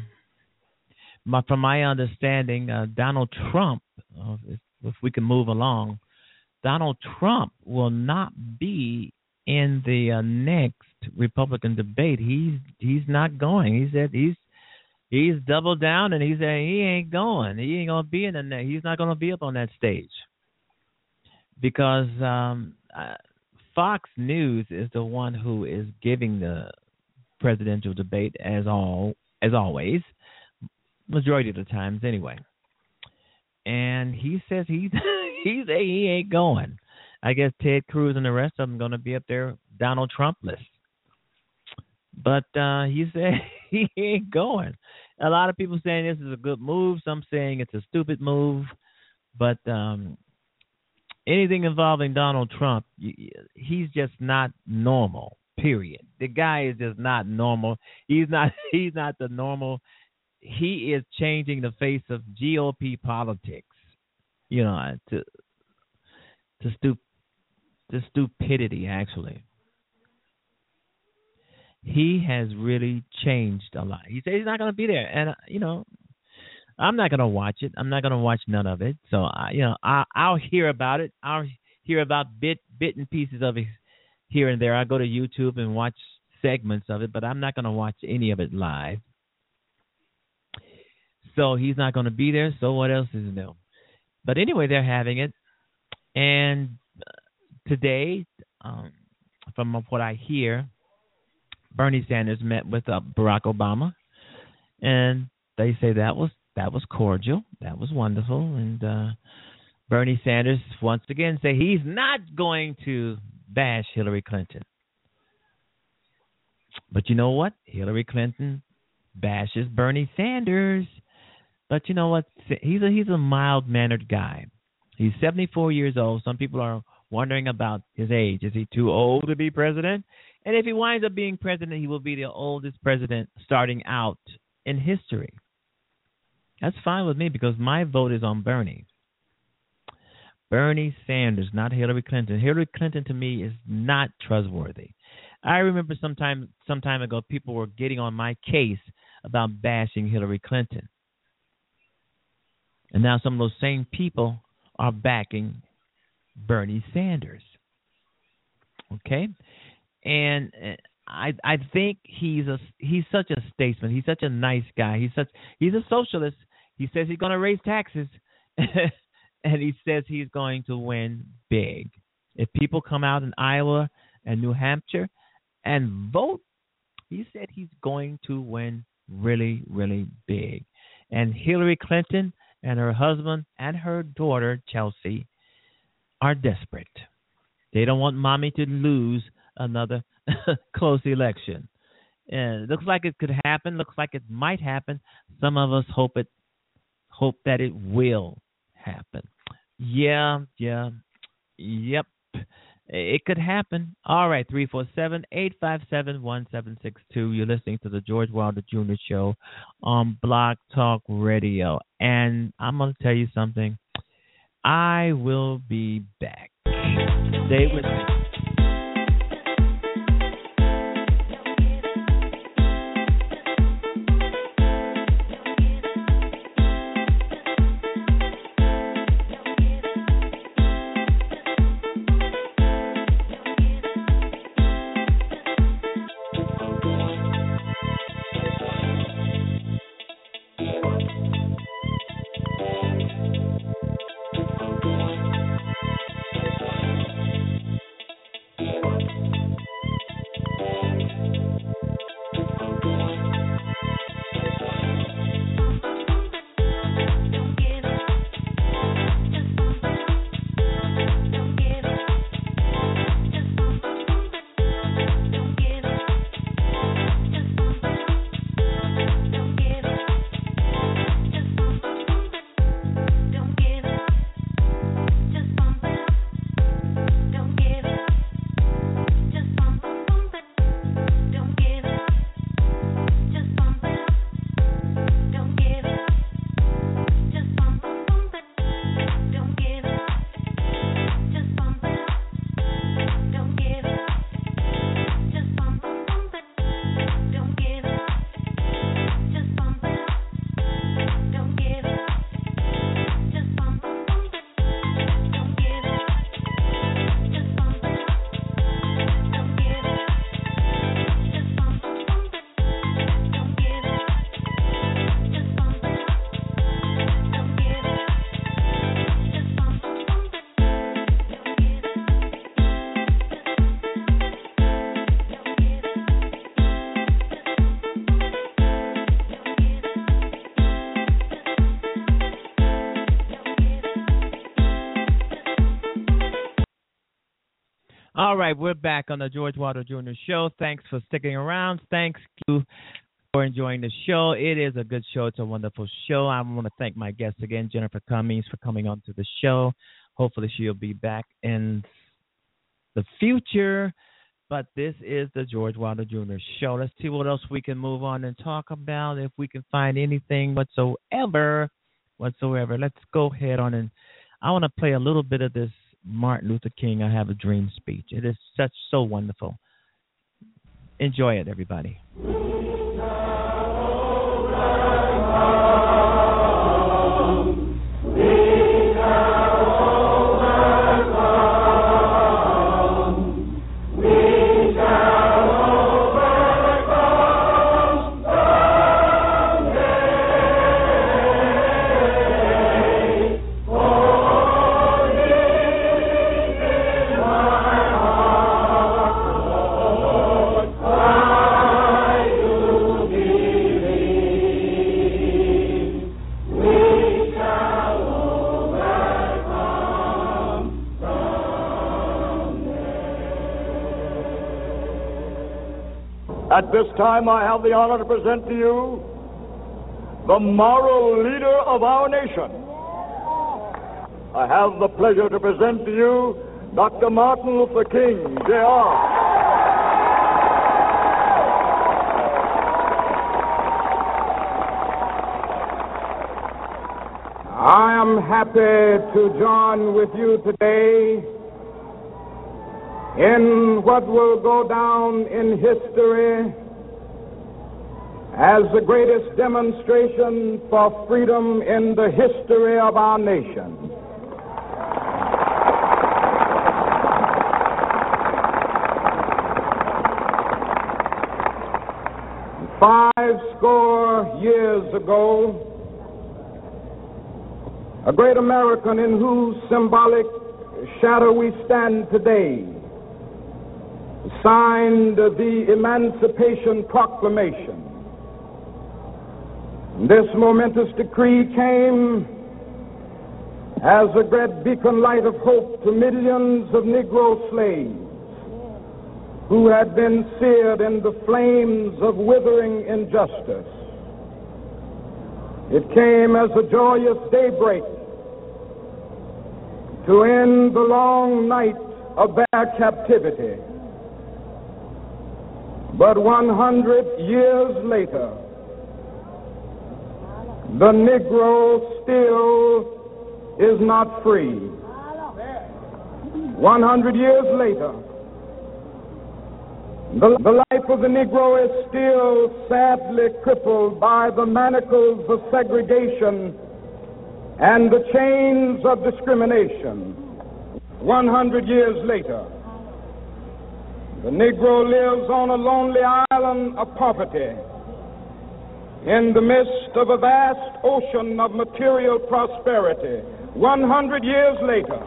from my understanding, Donald Trump, if we can move along, Donald Trump will not be in the next Republican debate. He's not going. He said he's doubled down, and he said he ain't going. He ain't gonna be in the next. He's not gonna be up on that stage because Fox News is the one who is giving the presidential debate as always, majority of the times anyway. And he says he ain't going. I guess Ted Cruz and the rest of them going to be up there Donald Trump list. But he said he ain't going. A lot of people saying this is a good move. Some saying it's a stupid move. But anything involving Donald Trump, he's just not normal, period. The guy is just not normal. He's not the normal. He is changing the face of GOP politics, to stupidity, actually. He has really changed a lot. He said he's not going to be there. And, I'm not going to watch it. I'm not going to watch none of it. So, I'll hear about it. I'll hear about bit and pieces of it here and there. I go to YouTube and watch segments of it, but I'm not going to watch any of it live. So he's not going to be there, so what else is new? But anyway, they're having it. And today, from what I hear, Bernie Sanders met with Barack Obama, and they say that was cordial, that was wonderful, and Bernie Sanders once again say he's not going to bash Hillary Clinton. But you know what? Hillary Clinton bashes Bernie Sanders. But you know what? He's a mild-mannered guy. He's 74 years old. Some people are wondering about his age. Is he too old to be president? And if he winds up being president, he will be the oldest president starting out in history. That's fine with me because my vote is on Bernie. Bernie Sanders, not Hillary Clinton. Hillary Clinton, to me, is not trustworthy. I remember some time ago, people were getting on my case about bashing Hillary Clinton. And now some of those same people are backing Bernie Sanders. Okay? And I think he's such a statesman. He's such a nice guy. He's a socialist. He says he's going to raise taxes. And he says he's going to win big. If people come out in Iowa and New Hampshire and vote, he said he's going to win really, really big. And Hillary Clinton and her husband and her daughter, Chelsea, are desperate. They don't want mommy to lose another close election. And it looks like it could happen. Looks like it might happen. Some of us hope that it will happen. Yep. It could happen. All right, 347-857-1762. You're listening to the George Wilder Jr. Show on Blog Talk Radio. And I'm going to tell you something. I will be back. Stay with me. All right, we're back on the George Wilder Jr. Show. Thanks for sticking around. Thanks you for enjoying the show. It is a good show. It's a wonderful show. I want to thank my guest again, Jennifer Cummings, for coming on to the show. Hopefully she'll be back in the future. But this is the George Wilder Jr. Show. Let's see what else we can move on and talk about, if we can find anything whatsoever. Let's go ahead on, and I want to play a little bit of this Martin Luther King I Have a Dream speech. It is so wonderful. Enjoy it, everybody. At this time, I have the honor to present to you the moral leader of our nation. I have the pleasure to present to you Dr. Martin Luther King, Jr. I am happy to join with you today in what will go down in history as the greatest demonstration for freedom in the history of our nation. Five score years ago, a great American in whose symbolic shadow we stand today signed the Emancipation Proclamation. This momentous decree came as a great beacon light of hope to millions of Negro slaves who had been seared in the flames of withering injustice. It came as a joyous daybreak to end the long night of their captivity. But 100 years later, the Negro still is not free. 100 years later, the life of the Negro is still sadly crippled by the manacles of segregation and the chains of discrimination. 100 years later, the Negro lives on a lonely island of poverty in the midst of a vast ocean of material prosperity. 100 years later,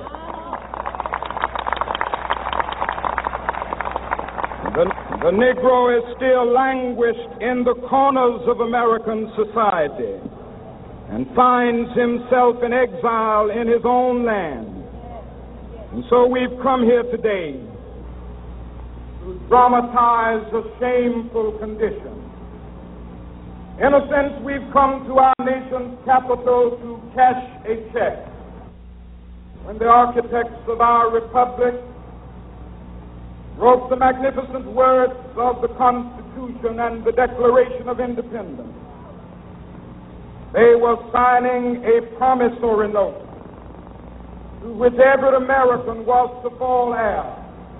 the Negro is still languished in the corners of American society and finds himself in exile in his own land. And so we've come here today to dramatize a shameful condition. In a sense, we've come to our nation's capital to cash a check. When the architects of our republic wrote the magnificent words of the Constitution and the Declaration of Independence, they were signing a promissory note to which every American was to fall heir.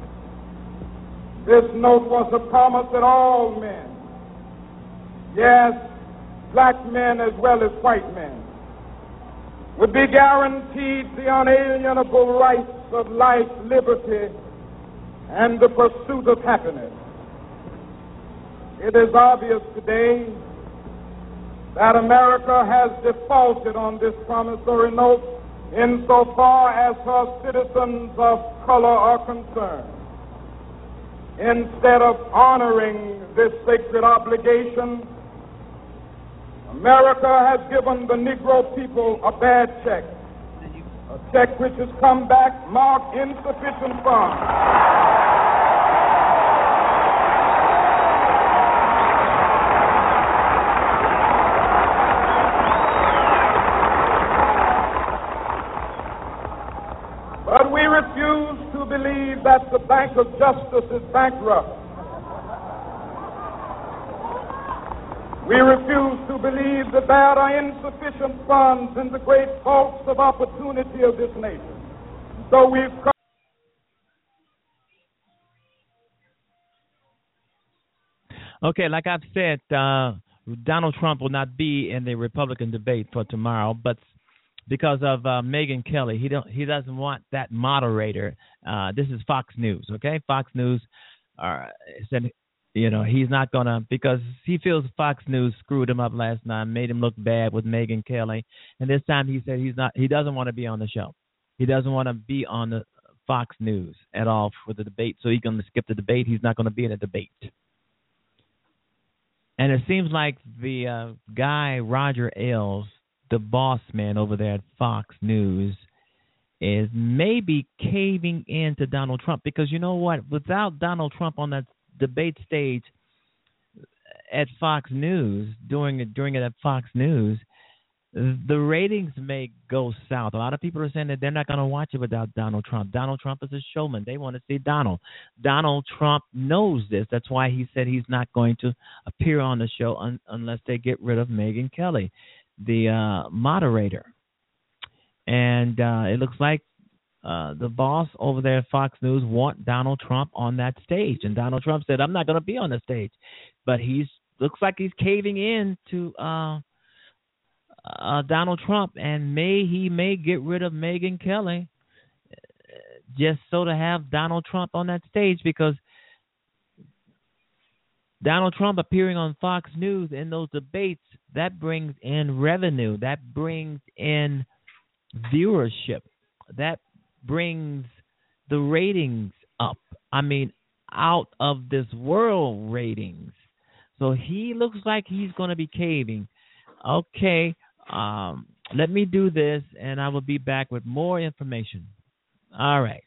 This note was a promise that all men, yes, black men as well as white men, would be guaranteed the unalienable rights of life, liberty, and the pursuit of happiness. It is obvious today that America has defaulted on this promissory note insofar as her citizens of color are concerned. Instead of honoring this sacred obligation, America has given the Negro people a bad check, a check which has come back marked insufficient funds. that the Bank of Justice is bankrupt. We refuse to believe that there are insufficient funds in the great vaults of opportunity of this nation. So we've come. Okay, like I've said, Donald Trump will not be in the Republican debate for tomorrow, but because of Megyn Kelly, he doesn't want that moderator. This is Fox News, okay? Fox News said, he's not gonna, because he feels Fox News screwed him up last night, made him look bad with Megyn Kelly, and this time he said he doesn't want to be on the show. He doesn't want to be on the Fox News at all for the debate, so he's going to skip the debate. He's not going to be in a debate. And it seems like the guy, Roger Ailes, the boss man over there at Fox News, is maybe caving in to Donald Trump, because you know what? Without Donald Trump on that debate stage at Fox News, during it at Fox News, the ratings may go south. A lot of people are saying that they're not going to watch it without Donald Trump. Donald Trump is a showman. They want to see Donald. Donald Trump knows this. That's why he said he's not going to appear on the show unless they get rid of Megyn Kelly, the moderator. And it looks like the boss over there at Fox News want Donald Trump on that stage. And Donald Trump said, I'm not going to be on the stage. But looks like he's caving in to Donald Trump, and he may get rid of Megyn Kelly just so to have Donald Trump on that stage, because Donald Trump appearing on Fox News in those debates, that brings in revenue, that brings in viewership, that brings the ratings up. I mean, out of this world ratings. So he looks like he's going to be caving. Okay. Let me do this, and I will be back with more information. All right.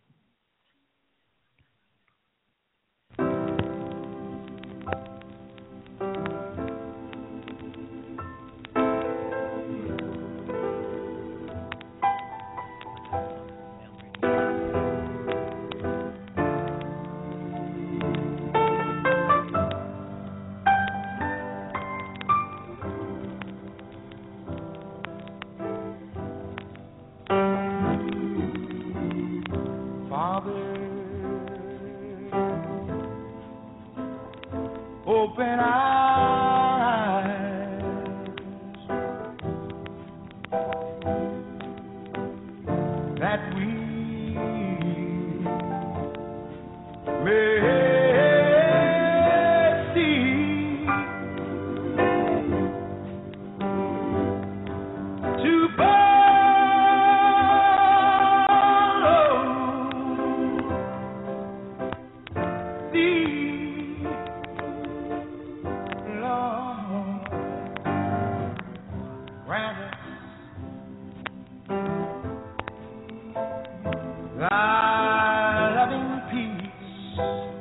Open eyes, that we may see, to follow thee. Thy loving peace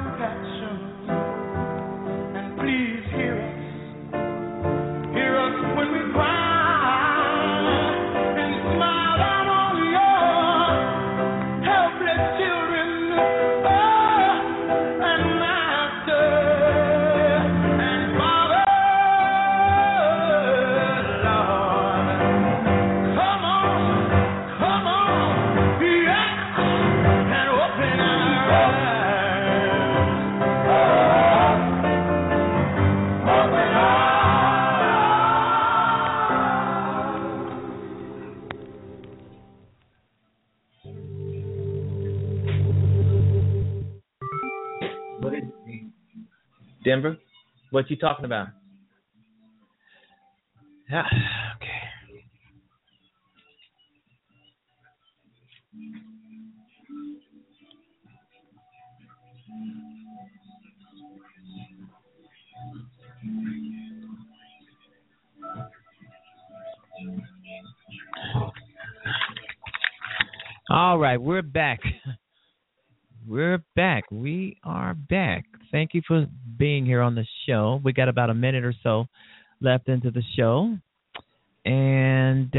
compassion, and please hear us. Hear us when we cry, and smile down on your helpless children. Oh, and Master and Father, Lord, come on, yes, and open our eyes. Open our What is Denver? What you talking about? Yeah, okay. All right, we're back. We're back. We are back. Thank you for being here on the show. We got about a minute or so left into the show. And,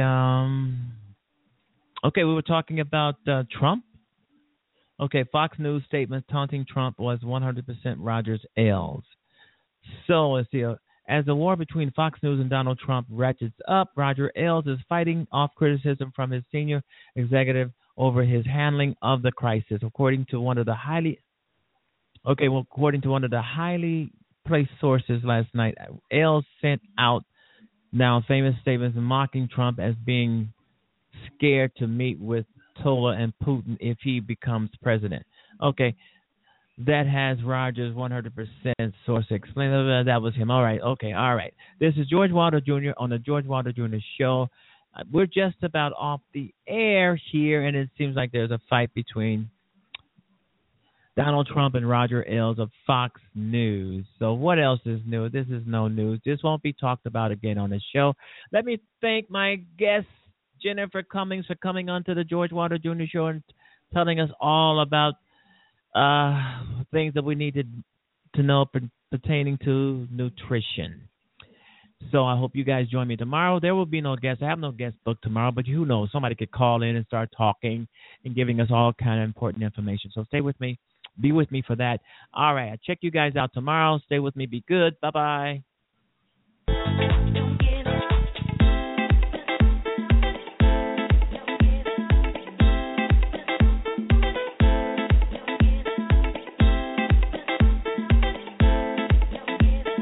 okay, we were talking about Trump. Okay, Fox News statement taunting Trump was 100% Rogers Ailes. So let's see. As the war between Fox News and Donald Trump ratchets up, Roger Ailes is fighting off criticism from his senior executive over his handling of the crisis. According to one of the highly placed sources last night, Ailes sent out now famous statements mocking Trump as being scared to meet with Tola and Putin if he becomes president. Okay, that has Rogers 100% source explain. That was him. All right. Okay. All right. This is George Wilder Jr. on the George Wilder Jr. Show. We're just about off the air here, and it seems like there's a fight between Donald Trump and Roger Ailes of Fox News. So what else is new? This is no news. This won't be talked about again on the show. Let me thank my guest, Jennifer Cummings, for coming on to the George Wilder Jr. Show and telling us all about things that we need to know pertaining to nutrition. So I hope you guys join me tomorrow. There will be no guests. I have no guest booked tomorrow, but who knows? Somebody could call in and start talking and giving us all kind of important information. So stay with me. Be with me for that. All right. I'll check you guys out tomorrow. Stay with me. Be good. Bye-bye.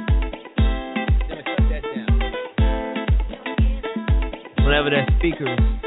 Whenever that speaker is